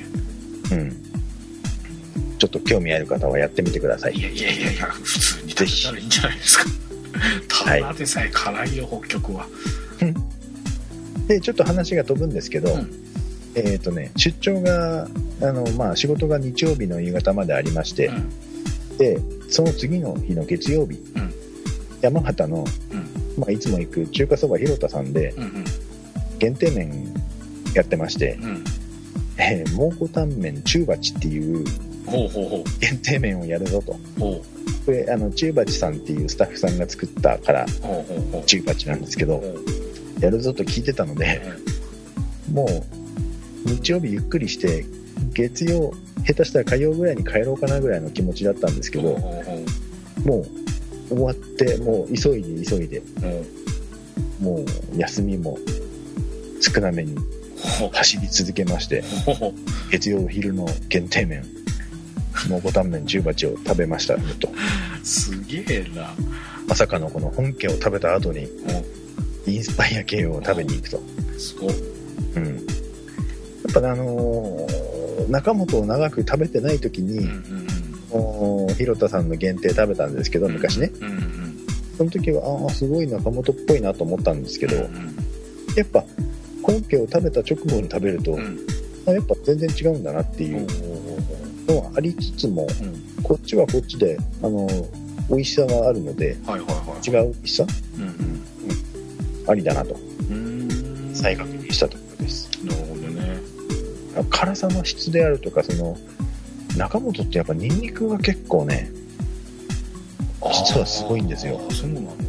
ちょっと興味ある方はやってみてください。 いや普通に食べたらいいんじゃないですか。ただでさえ辛いよ北極は。 でちょっと話が飛ぶんですけど、出張が仕事が日曜日の夕方までありまして、でその次の日の月曜日、山形の、いつも行く中華そば広田さんで、限定麺やってまして、蒙古タンメン中鉢っていう限定麺をやるぞと。これ中鉢さんっていうスタッフさんが作ったから中鉢なんですけど、やるぞと聞いてたので、もう日曜日ゆっくりして月曜下手したら火曜ぐらいに帰ろうかなぐらいの気持ちだったんですけど、もう終わってもう急いで、もう休みも少なめに走り続けまして、月曜昼の限定麺蒙古タンメン10鉢を食べましたと。 すげえな。 まさかのこの本家を食べた後にインスパイア系を食べに行くと。 すごい。 うん。やっぱ中本を長く食べてない時に、広田さんの限定食べたんですけど、昔ね。その時はすごい中本っぽいなと思ったんですけど、やっぱ本家を食べた直後に食べると、やっぱ全然違うんだなっていうのはありつつも、こっちはこっちで美味しさがあるので、違う美味しさ、ありだなと再確認したところです。 なるほどね。 辛さの質であるとか、中本ってやっぱニンニクが結構ね、実はすごいんですよ。 そうなのか。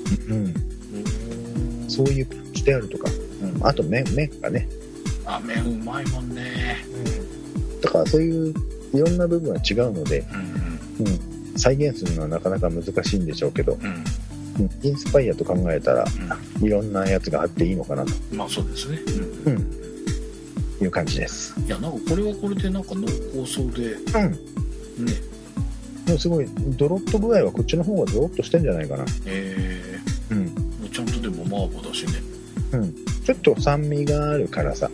そういうパンチであるとか、あと麺がね。 麺うまいもんね。 だからそういういろんな部分は違うので、再現するのはなかなか難しいんでしょうけど、インスパイアと考えたら、いろんなやつがあっていいのかなと。 まあそうですね。 いう感じです。 いや、なんかこれはこれでなんか濃厚そうで、ね。 でもすごいドロッと具合はこっちの方がドロッとしてんじゃないかな。 ちゃんとでも麻婆だしね。 ちょっと酸味がある辛さ。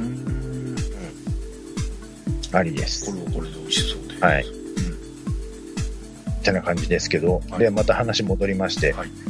ありです。 これはこれで美味しそうで。 はい。ってな感じですけど、でまた話戻りまして、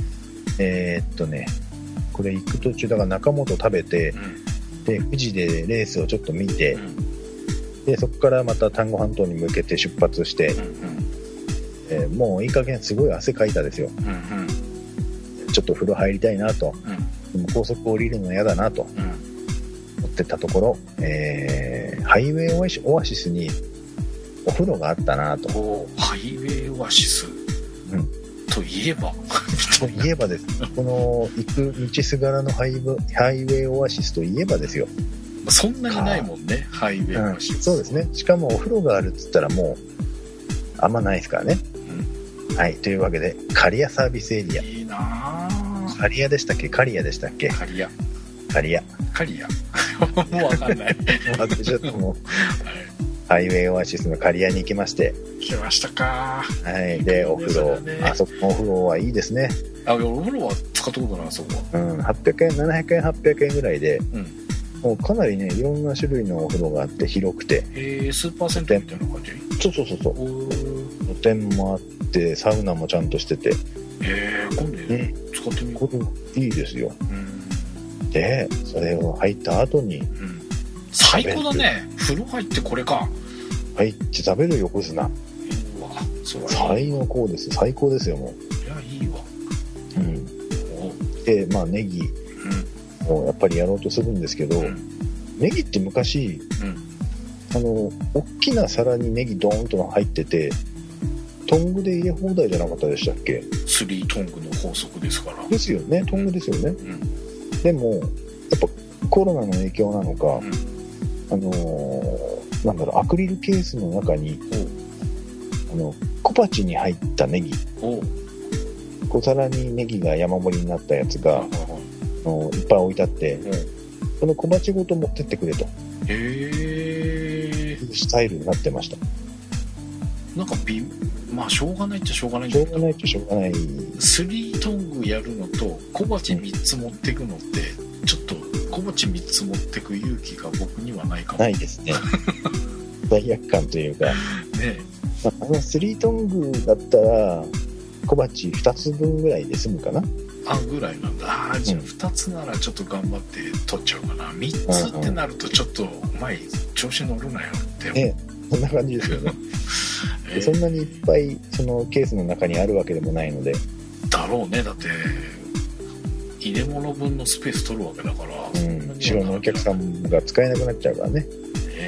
これ行く途中だから中本食べて、で富士でレースをちょっと見て、でそこからまた丹後半島に向けて出発して、もういい加減すごい汗かいたですよ。ちょっと風呂入りたいなと、でも高速降りるの嫌だなと思ってたところ、ハイウェイオアシスにお風呂があったなと。 ハイウェイオアシス、といえばといえばです。この行く道すがらのハイウェイオアシスといえばですよ。 そんなにないもんね、ハイウェイオアシス。 そうですね。しかもお風呂があるっつったらもうあんまないですからね。はい、というわけで刈谷サービスエリア。 いいなぁ。 刈谷でしたっけ、刈谷でしたっけ。 刈谷もうわかんない。 ちょっともうハイウェイオアシスの刈谷に行きまして。 来ましたか。 はい。でお風呂、あそこのお風呂はいいですね。 お風呂は使ったことない、そこは。 800円700円800円ぐらいで、もうかなりねいろんな種類のお風呂があって広くて、 スーパー銭湯みたいな感じ。 そう露天もあってサウナもちゃんとしてて、 今度使ってみよう。 これいいですよ。でそれを入った後に、 最高だね。風呂入ってこれか。 入って食べる横綱。最高です。最高ですよもう。 いやいいわ。 でネギをやっぱりやろうとするんですけど、ネギって昔、大きな皿にネギドーンと入っててトングで入れ放題じゃなかったでしたっけ。 3トングの法則ですから。 ですよね、トングですよね。でもやっぱコロナの影響なのか、アクリルケースの中に小鉢に入ったネギ、小皿にネギが山盛りになったやつがいっぱい置いてあって、その小鉢ごと持ってってくれとスタイルになってました。 なんかまあしょうがないっちゃしょうがないんだけど、しょうがないっちゃしょうがない。 3トングやるのと小鉢3つ持ってくのって、ちょっと小鉢3つ持ってく勇気が僕にはないかも。 ないですね。罪悪感というかね。3トングだったら小鉢2つ分ぐらいで済むかな。 ぐらいなんだ。じゃあ2つならちょっと頑張って取っちゃうかな。3つってなるとちょっとお前調子乗るなよってそんな感じですよね。そんなにいっぱいそのケースの中にあるわけでもないので。 だろうね。だって入れ物分のスペース取るわけだから、 後ろのお客さんが使えなくなっちゃうからね。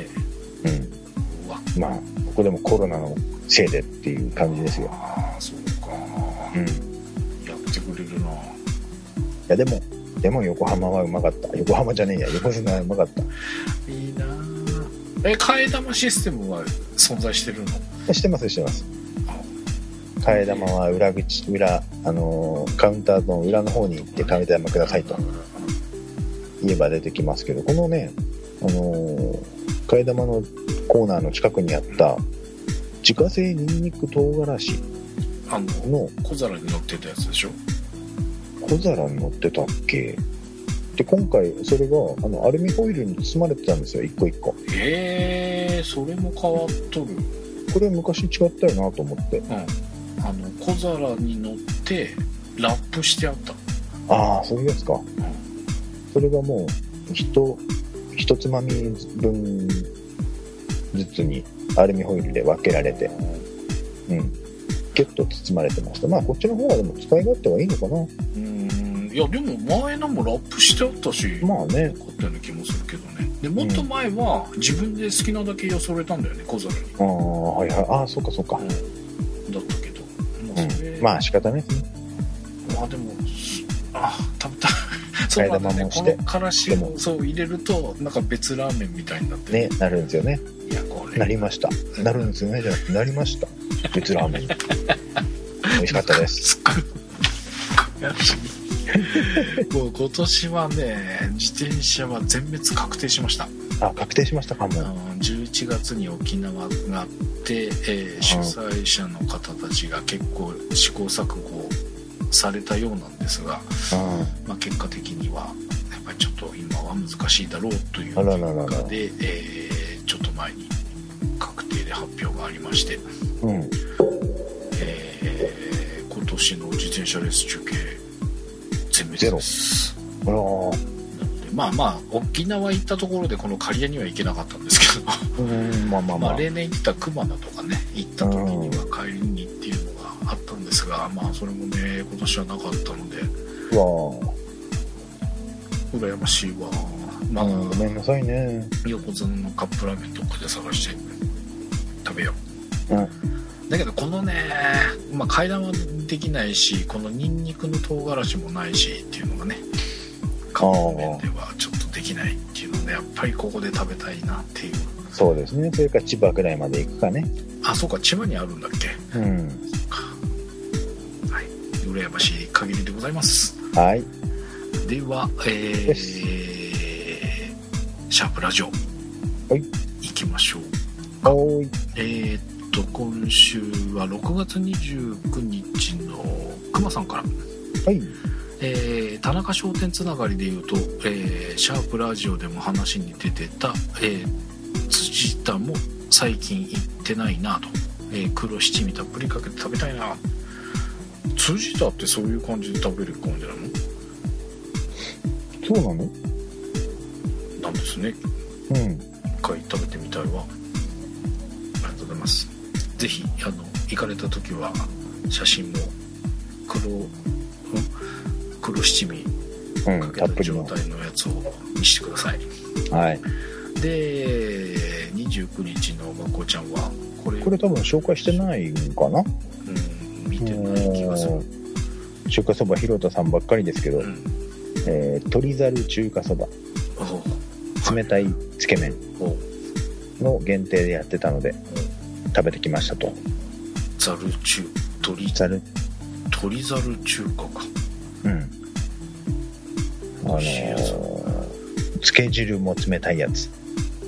まあここでもコロナのせいでっていう感じですよ。 そうか。やってくれるな。いやでも横浜はうまかった。横浜じゃねえや、横綱はうまかった。 いいな。替え玉システムは存在してるの？ してます。替え玉は裏カウンターの裏の方に行って替え玉くださいと言えば出てきますけど、このね替え玉のコーナーの近くにあった自家製ニンニク唐辛子の小皿に乗ってたやつでしょ。 小皿に乗ってたっけ。で今回それがアルミホイルに包まれてたんですよ、一個一個。 それも変わっとる。 これ昔違ったよなと思って、 小皿に乗ってラップしてあった。 ああ、そういうやつか。それがもう一つまみ分ずつにアルミホイルで分けられて、ギュッと包まれてました。まあこっちの方はでも使い勝手はいいのかな。 いやでも前のもラップしてあったし、 まあね、 よかったような気もするけどね。でもっと前は自分で好きなだけよそれたんだよね、小皿に。 はいはい、ああそうかそうか、 だったけど、 まあ仕方ないですね。 まあでも食べたそうなんだね、このからしをそう入れるとなんか別ラーメンみたいになってね、なるんですよね。 いやこれなりました、なるんですよねじゃなくてなりました別ラーメン美味しかったですもう今年はね、自転車は全滅確定しました。 確定しましたか。も 11月に沖縄があって、主催者の方たちが結構試行錯誤されたようなんですが、まあ、結果的にはやっぱりちょっと今は難しいだろうという結果で、ちょっと前に確定で発表がありまして、今年の自転車レース中継全滅です。なのでまあ沖縄行ったところでこの刈谷には行けなかったんですけどまあ例年行ってた熊名とかね行った時には帰りにっていうのがあったんですが、まあそれもね今年はなかったので羨ましいわ。まあごめんなさいね。 横綱のカップラーメンどっかで探して食べよう。だけどこのね、まあ、階段はできないし、このニンニクの唐辛子もないしっていうのがね、カップ麺ではちょっとできないっていうので、やっぱりここで食べたいなっていう。 そうですね。それから千葉ぐらいまで行くかね。 そうか、千葉にあるんだっけ。はい、羨ましい限りでございます。 はい。 では、シャープラジオ、行きましょうか。今週は6月29日のくまさんから、田中商店つながりでいうと、シャープラジオでも話に出てた、辻田も最近行ってないなと、黒七味たっぷりかけて食べたいな。辻田ってそういう感じで食べる感じなの？ そうなの？ なんですね。一回食べてみたいわ。ありがとうございます。ぜひ行かれた時は写真も黒七味かけた状態のやつを見せてください。で29日のまこちゃんはこれ多分紹介してないかな。 見てない気がする。 中華そば広田さんばっかりですけど、鶏ざる中華そば、冷たいつけ麺の限定でやってたので食べてきましたと。鶏ざる中華か。つけ汁も冷たいやつ。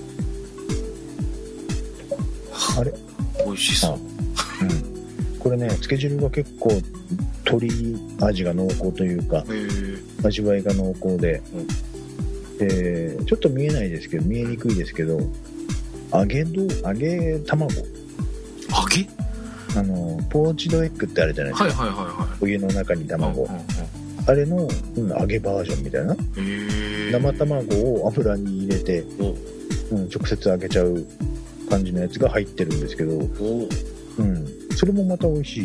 あれ美味しそう。 これね、つけ汁が結構鶏味が濃厚というか、味わいが濃厚で、ちょっと見えないですけど、見えにくいですけど、揚げ卵、ポーチドエッグってあるじゃないですか。お湯の中に卵、あれの、揚げバージョンみたいな。生卵を油に入れて、直接揚げちゃう感じのやつが入ってるんですけど、それもまた美味しい。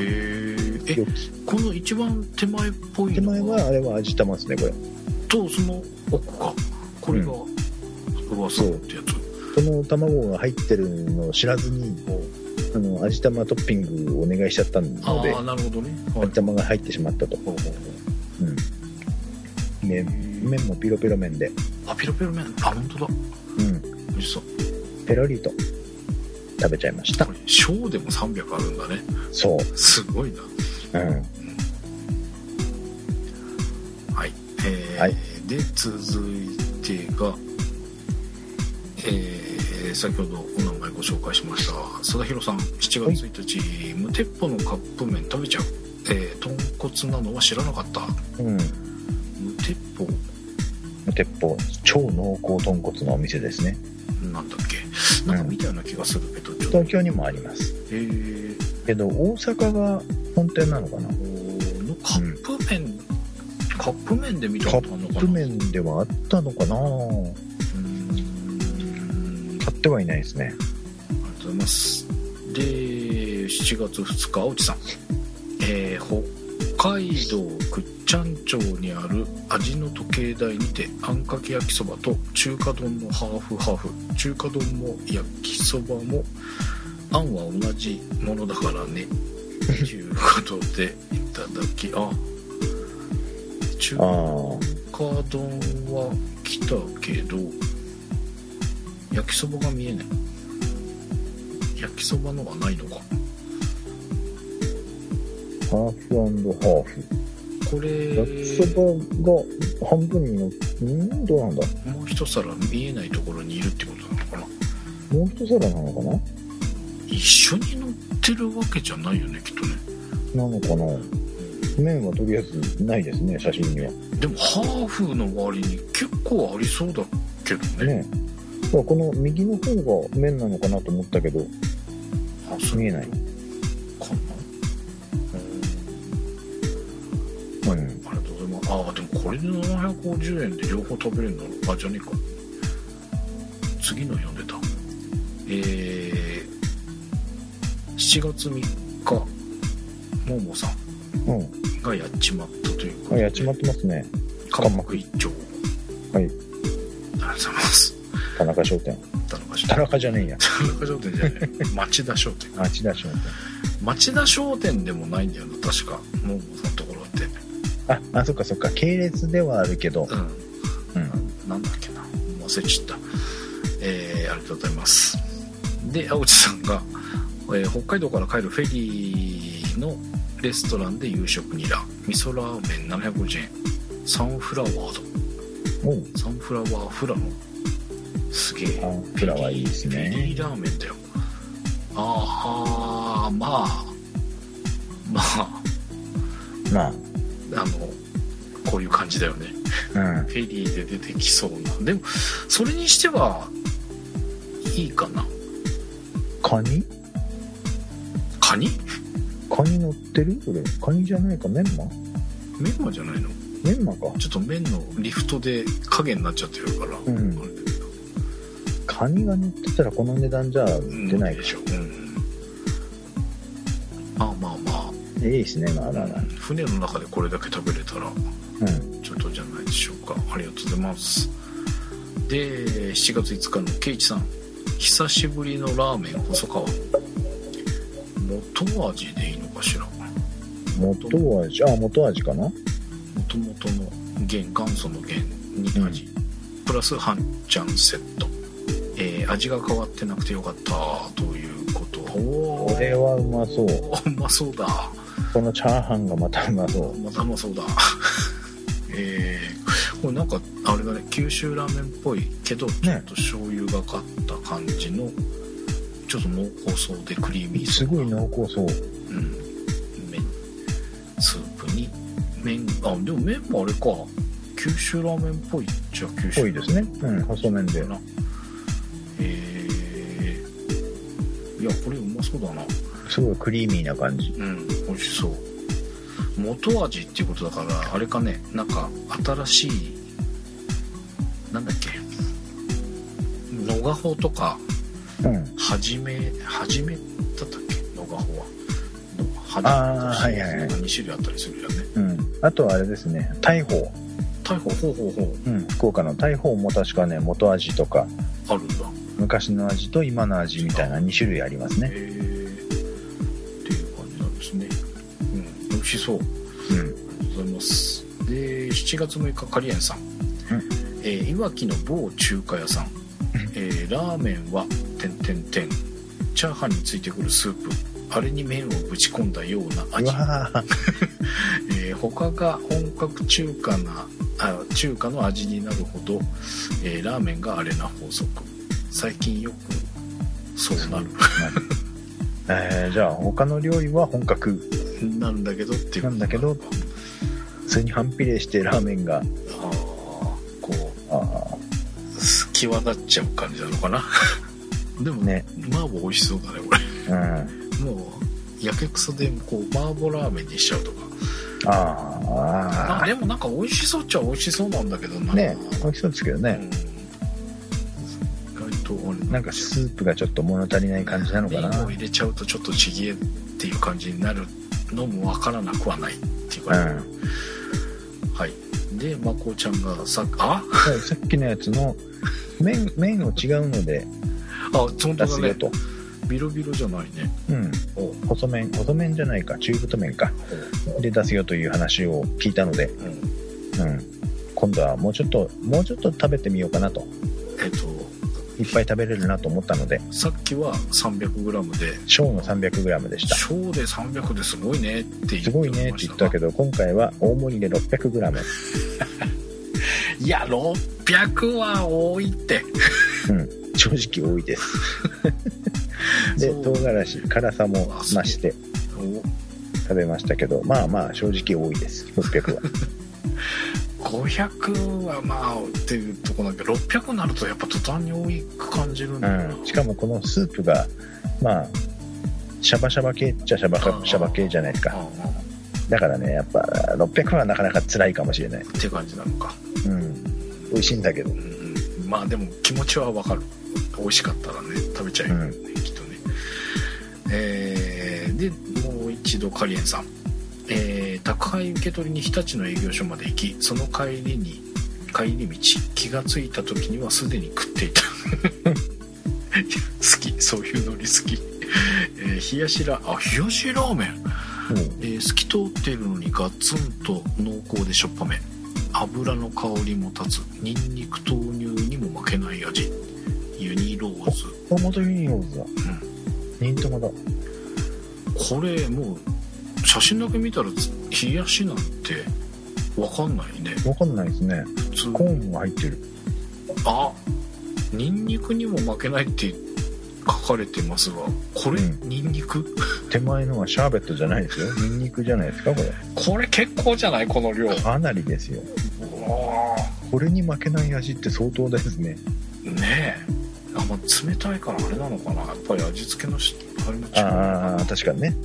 この一番手前っぽいの手前はあれは味玉ですね、これと。その奥か、これが噂ってやつ。その卵が入ってるのを知らずに味玉トッピングをお願いしちゃったので、 なるほどね、 味玉が入ってしまったと。麺もピロピロ麺で。 ピロピロ麺、本当だ。美味しそう。 ペロリと食べちゃいました。 小でも300あるんだね。 そう、 すごいな。で続いてが、 先ほどお名前ご紹介しました須田弘さん、7月1日、無鉄砲のカップ麺食べちゃう、豚骨なのは知らなかった。無鉄砲、 無鉄砲、超濃厚豚骨のお店ですね。 なんだっけ、なんか見たような気がするけど、 東京にもあります。けど大阪が本店なのかな。 カップ麺、カップ麺で見たことあるのかな。 カップ麺ではあったのかな。買ってはいないですね。 ありがとうございます。で、7月2日、青地さん、北海道倶知安町にある味の時計台にてあんかけ焼きそばと中華丼のハーフハーフ、中華丼も焼きそばもあんは同じものだからねということでいただき、中華丼は来たけど焼きそばが見えない。焼きそばのはないのか。 ハーフ&ハーフ。 これ焼きそばが半分にのどうなんだ。 もう一皿見えないところにいるってことなのかな。 もう一皿なのかな。 一緒に乗ってるわけじゃないよね、きっとね。 なのかな。麺はとりあえずないですね、写真には。でもハーフの割に結構ありそうだけどね。 この右の方が麺なのかなと思ったけど、見えない。 ありがとうございます。でもこれで750円で両方食べれるのじゃねえか。次の読んでた。7月3日、ももさんがやっちまったということで。 やっちまってますね。 関幕一丁。 はい。 ありがとうございます。 田中商店。田中じゃねえや。 田中商店じゃねえ。町田商店。 町田商店。 町田商店でもないんだよな、確か。ももさんのところって。 そっかそっか。系列ではあるけど。 なんだっけな。忘れちゃった。ありがとうございます。で、青地さんが、北海道から帰るフェリーのレストランで夕食に味噌ラーメン750円。サンフラワーだ。サンフラワーフラノ。すげえ。 サンフラワーいいですね。 フェリーラーメンだよ。こういう感じだよね。フェリーで出てきそうな。でもそれにしてはいいかな。 カニ乗ってる？これカニじゃないか。メンマじゃないの？メンマか。 ちょっと麺のリフトで影になっちゃってるから、 カニが乗ってたらこの値段じゃ出ないでしょ。いいですね。 船の中でこれだけ食べれたらちょっとじゃないでしょうか。ありがとうございます。で、7月5日のケイチさん、久しぶりのラーメン細川。元味でいいのかしら。 元味かな。 元々の元祖の元に味、プラス半ちゃんセット、味が変わってなくてよかったということ。 これはうまそう。 うまそうだ。 このチャーハンがまたうまそう。 またうまそうだ。これなんかあれだね、九州ラーメンっぽいけどちょっと醤油がかった感じの、ちょっと濃厚そうでクリーミーそう。 すごい濃厚そう。 麺スープに麺、でも麺もあれか、九州ラーメンっぽいっちゃ九州ラーメンっぽいですね。細麺で。 いや、これうまそうだな。 すごいクリーミーな感じ。 美味しそう。元味っていうことだからあれかね、なんか新しいなんだっけ、野賀穂とか、はじめだったっけ、野賀穂は。はいはいはい。2種類あったりするよね。 あとはあれですね、大砲。ほう。福岡の大砲も確かね、元味とかあるんだ。 昔の味と今の味みたいな2種類ありますね。っていう感じなんですね。美味しそう。ありがとうございます。で、7月6日、カリエンさん。いわきの某中華屋さん。ラーメンはチャーハンについてくるスープ、あれに麺をぶち込んだような味。他が本格中華の味になるほど、ラーメンがあれな法則。 最近よくそうなるじゃあ他の料理は本格なんだけどっていうなんだけど、普通に反比例してラーメンが際立っちゃう感じなのかなでもね、麻婆美味しそうだねこれ、もうやけくそでこう麻婆ラーメンにしちゃうとか。でもなんか美味しそうっちゃ美味しそうなんだけどな。 ね、美味しそうですけどね、 意外となんかスープがちょっと物足りない感じなのかな。 麺を入れちゃうとちょっとちぎれっていう感じになるのもわからなくはないっていうか、はい。でまこちゃんがさっきのやつの麺を違うので出すよと。 ビロビロじゃないね。 細麺じゃないか、中太麺かで出すよという話を聞いたので、今度はもうちょっと食べてみようかなと。いっぱい食べれるなと思ったので。 さっきは 300g で小の 300g でした。 小で300ですごいねって言ってました。 すごいねって言ったけど、今回は大盛りで 600g いや600は多いって正直多いですで唐辛子辛さも増して食べましたけど、まあ正直多いです。600は 500はまあっていうところだけど、600になるとやっぱ途端に多く感じるんだよな。 しかもこのスープがまあシャバシャバ系っちゃシャバ系じゃないですか。だからね、やっぱ600はなかなか辛いかもしれないって感じなのか。 美味しいんだけど、 まあでも気持ちはわかる。美味しかったらね食べちゃえるね、きっとね。でもう一度カリエンさん、宅配受け取りに日立の営業所まで行き、その帰り道気がついた時にはすでに食っていた好き、そういうノリ好き。冷やしラーメン、透き通っているのにガツンと濃厚でしょっぱめ、油の香りも立つ、ニンニク豆乳にも負けない味、ユニローズ。 またユニローズだ。忍たまだ。 これもう写真だけ見たら冷やしなんて分かんないね。 分かんないですね。普通コーンが入ってる。ニンニクにも負けないって書かれてますが、これ、ニンニク手前のはシャーベットじゃないですよ。ニンニクじゃないですかこれ。 これ結構じゃない、この量。 かなりですよ。これに負けない味って相当ですね。 ねえ。冷たいからあれなのかな、やっぱり味付けのあれも違う。 確かにね。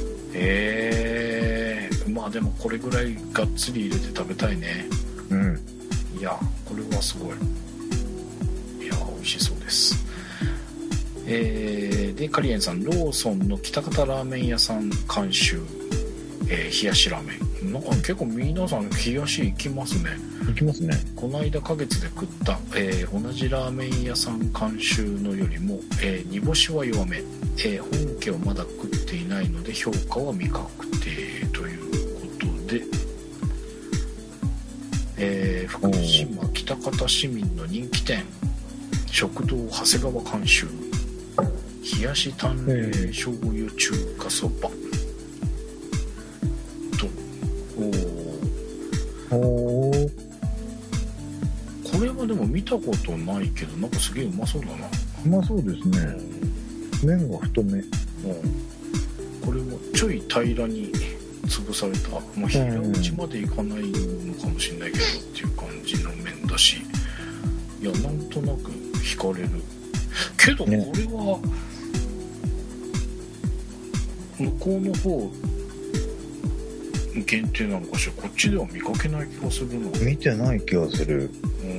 まあでもこれぐらいがっつり入れて食べたいね。いやこれはすごい。いや美味しそうです。でカリエンさん、ローソンの北方ラーメン屋さん監修、冷やしラーメン、なんか結構皆さん冷やし行きますね。 行きますね。 この間花月で食った、同じラーメン屋さん監修のよりも、煮干しは弱め、本家をまだ食っていないので評価は未確定ということで、福島北方市民の人気店食堂長谷川監修冷やし淡麗醤油中華そばと、これはでも見たことないけど、なんかすげえうまそうだな。 うまそうですね。麺が太め。 これもちょい平らに潰された、平打ちまでいかないのかもしれないけどっていう感じの麺だし、いやなんとなく惹かれるけど、これは向こうの方限定なのかしら。こっちでは見かけない気がするな。 見てない気がする。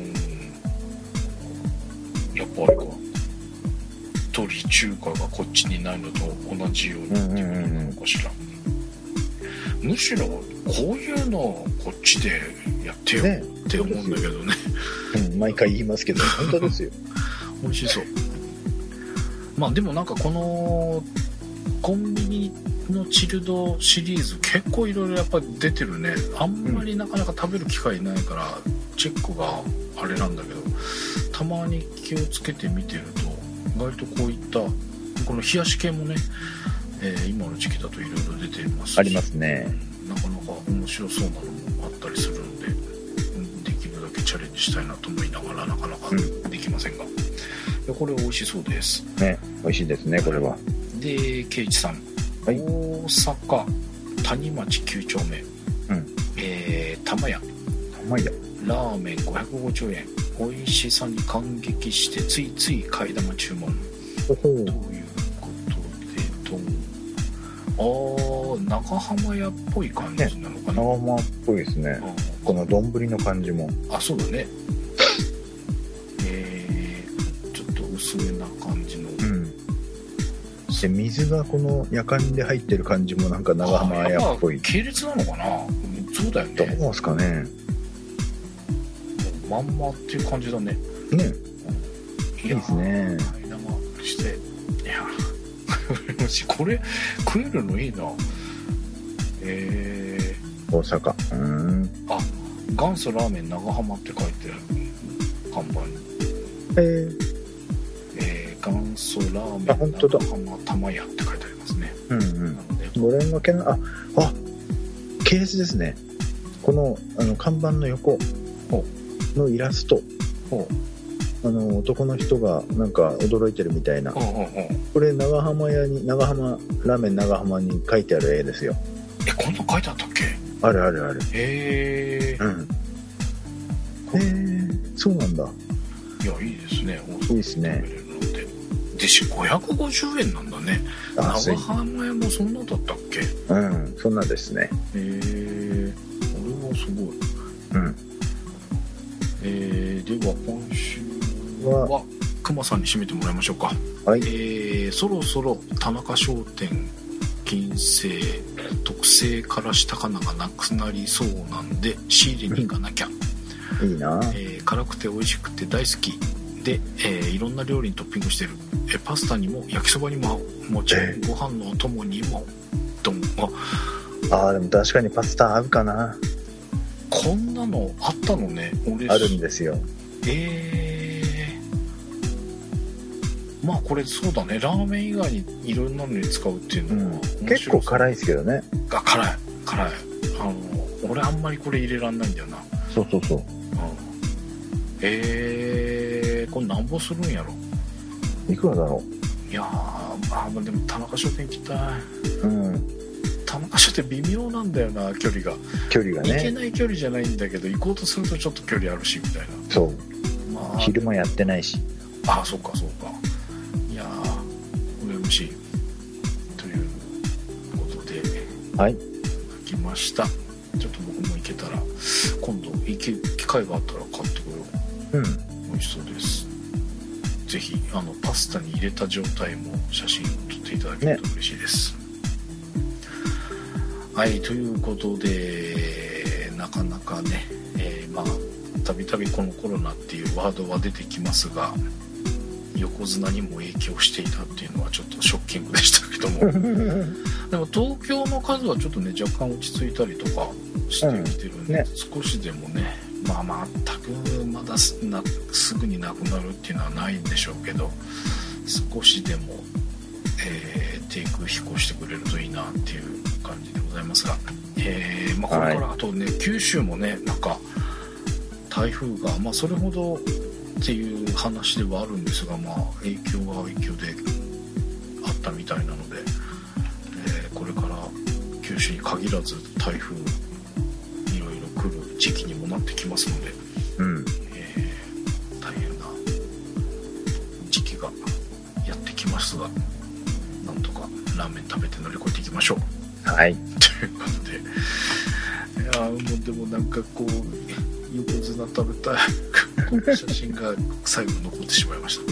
やっぱあれか、鳥中華がこっちにないのと同じようにっていうことなのかしら。むしろこういうのをこっちでやってよって思うんだけどね。 毎回言いますけど本当ですよ。 美味しそう。まあでもなんかこのコンビニのチルドシリーズ結構いろいろやっぱ出てるね。あんまりなかなか食べる機会ないからチェックがあれなんだけど、たまに気をつけて見てると割とこういったこの冷やし系もね、今の時期だといろいろ出てますし、 ありますね。 なかなか面白そうなのもあったりするので、できるだけチャレンジしたいなと思いながらなかなかできませんが、ここれ美味しそうですね。美味しいですね、これは。 で、圭一さん、 はい、 大阪谷町9丁目、玉屋ラーメン550円、美味しさに感激してついつい替え玉注文ということで、長浜屋っぽい感じなのかな、 長浜っぽいですね、この丼の感じも。 そうだね。ちょっと薄めな感じの、 で水がこのやかんで入ってる感じもなんか長浜屋っぽい。 系列なのかな。そうだよね。 どうですかね。 まんまっていう感じだね。 ね。いいですね。 生して、いやこれ食えるのいいな。 大阪。 元祖ラーメン長浜って書いてある看板に。元祖ラーメン長浜玉屋って書いてありますね。なのでのれん分けの系列ですね。この看板の横のイラスト、男の人がなんか驚いてるみたいな、これ長浜ラーメン長浜に書いてある絵ですよ。 こんな書いてあったっけ。 あるあるある。そうなんだ。 いや、いいですね。 いいですね。 で550円なんだね。長浜屋もそんなだったっけ。 そんなですね。 これはすごい。では今週は熊さんに締めてもらいましょうか。そろそろ田中商店金星特製からし高菜がなくなりそうなんで仕入れに行かなきゃ。 いいな。 辛くて美味しくて大好きで、いろんな料理にトッピングしてる。パスタにも焼きそばにも合う。もちろんご飯のお供にもでも確かにパスタ合うかな。 こんなのあったのね。 あるんですよ。 まあこれそうだね。ラーメン以外にいろんなのに使うっていうのは、 結構辛いですけどね。 辛い。俺あんまりこれ入れらんないんだよな。 そう。 これなんぼするんやろ。 いくらだろう。いやー、でも田中商店行きたい。田中商店微妙なんだよな、距離がね。行けない距離じゃないんだけど、行こうとするとちょっと距離あるしみたいな。 そう。昼間やってないし。 そうか。いやー、羨ましいということで、書きました。ちょっと僕も行けたら今度機会があったら買ってこよう。美味しそうです。ぜひパスタに入れた状態も写真を撮っていただけると嬉しいです。ということで、なかなかね、たびたびこのコロナっていうワードは出てきますが、横綱にも影響していたっていうのはちょっとショッキングでしたけどもでも東京の数はちょっとね、若干落ち着いたりとかしてきてるんで、少しでもね、全くまだすぐになくなるっていうのはないんでしょうけど、少しでも、低空飛行してくれるといいなっていう感じでございますが、これからあとね、九州もね、なんか台風がそれほどっていう話ではあるんですが、影響は影響であったみたいなので、これから九州に限らず台風いろいろ来る時期にもなってきますので、大変な時期がやってきますが、なんとかラーメン食べて乗り越えていきましょう。ということで、もうでもなんかこう横綱食べたいこの写真が最後に残ってしまいました。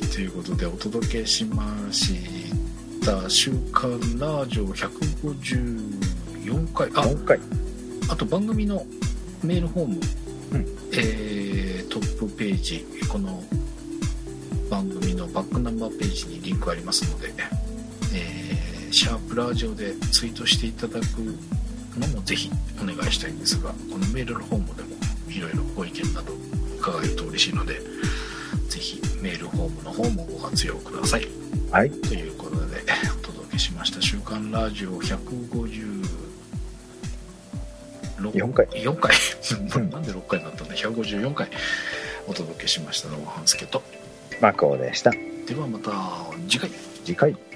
ということでお届けしました週刊ラジオ154回。あと番組のメールフォーム、トップページ、この番組のバックナンバーページにリンクありますので、シャープラジオでツイートしていただくのもぜひお願いしたいんですが、このメールの方もでもいろいろご意見など伺えると嬉しいので、ぜひメールフォームの方もご活用ください。ということでお届けしました週刊ラジオ154回なんで6回になったんだ。154回お届けしましたのは半助とマコでした。 ではまた次回。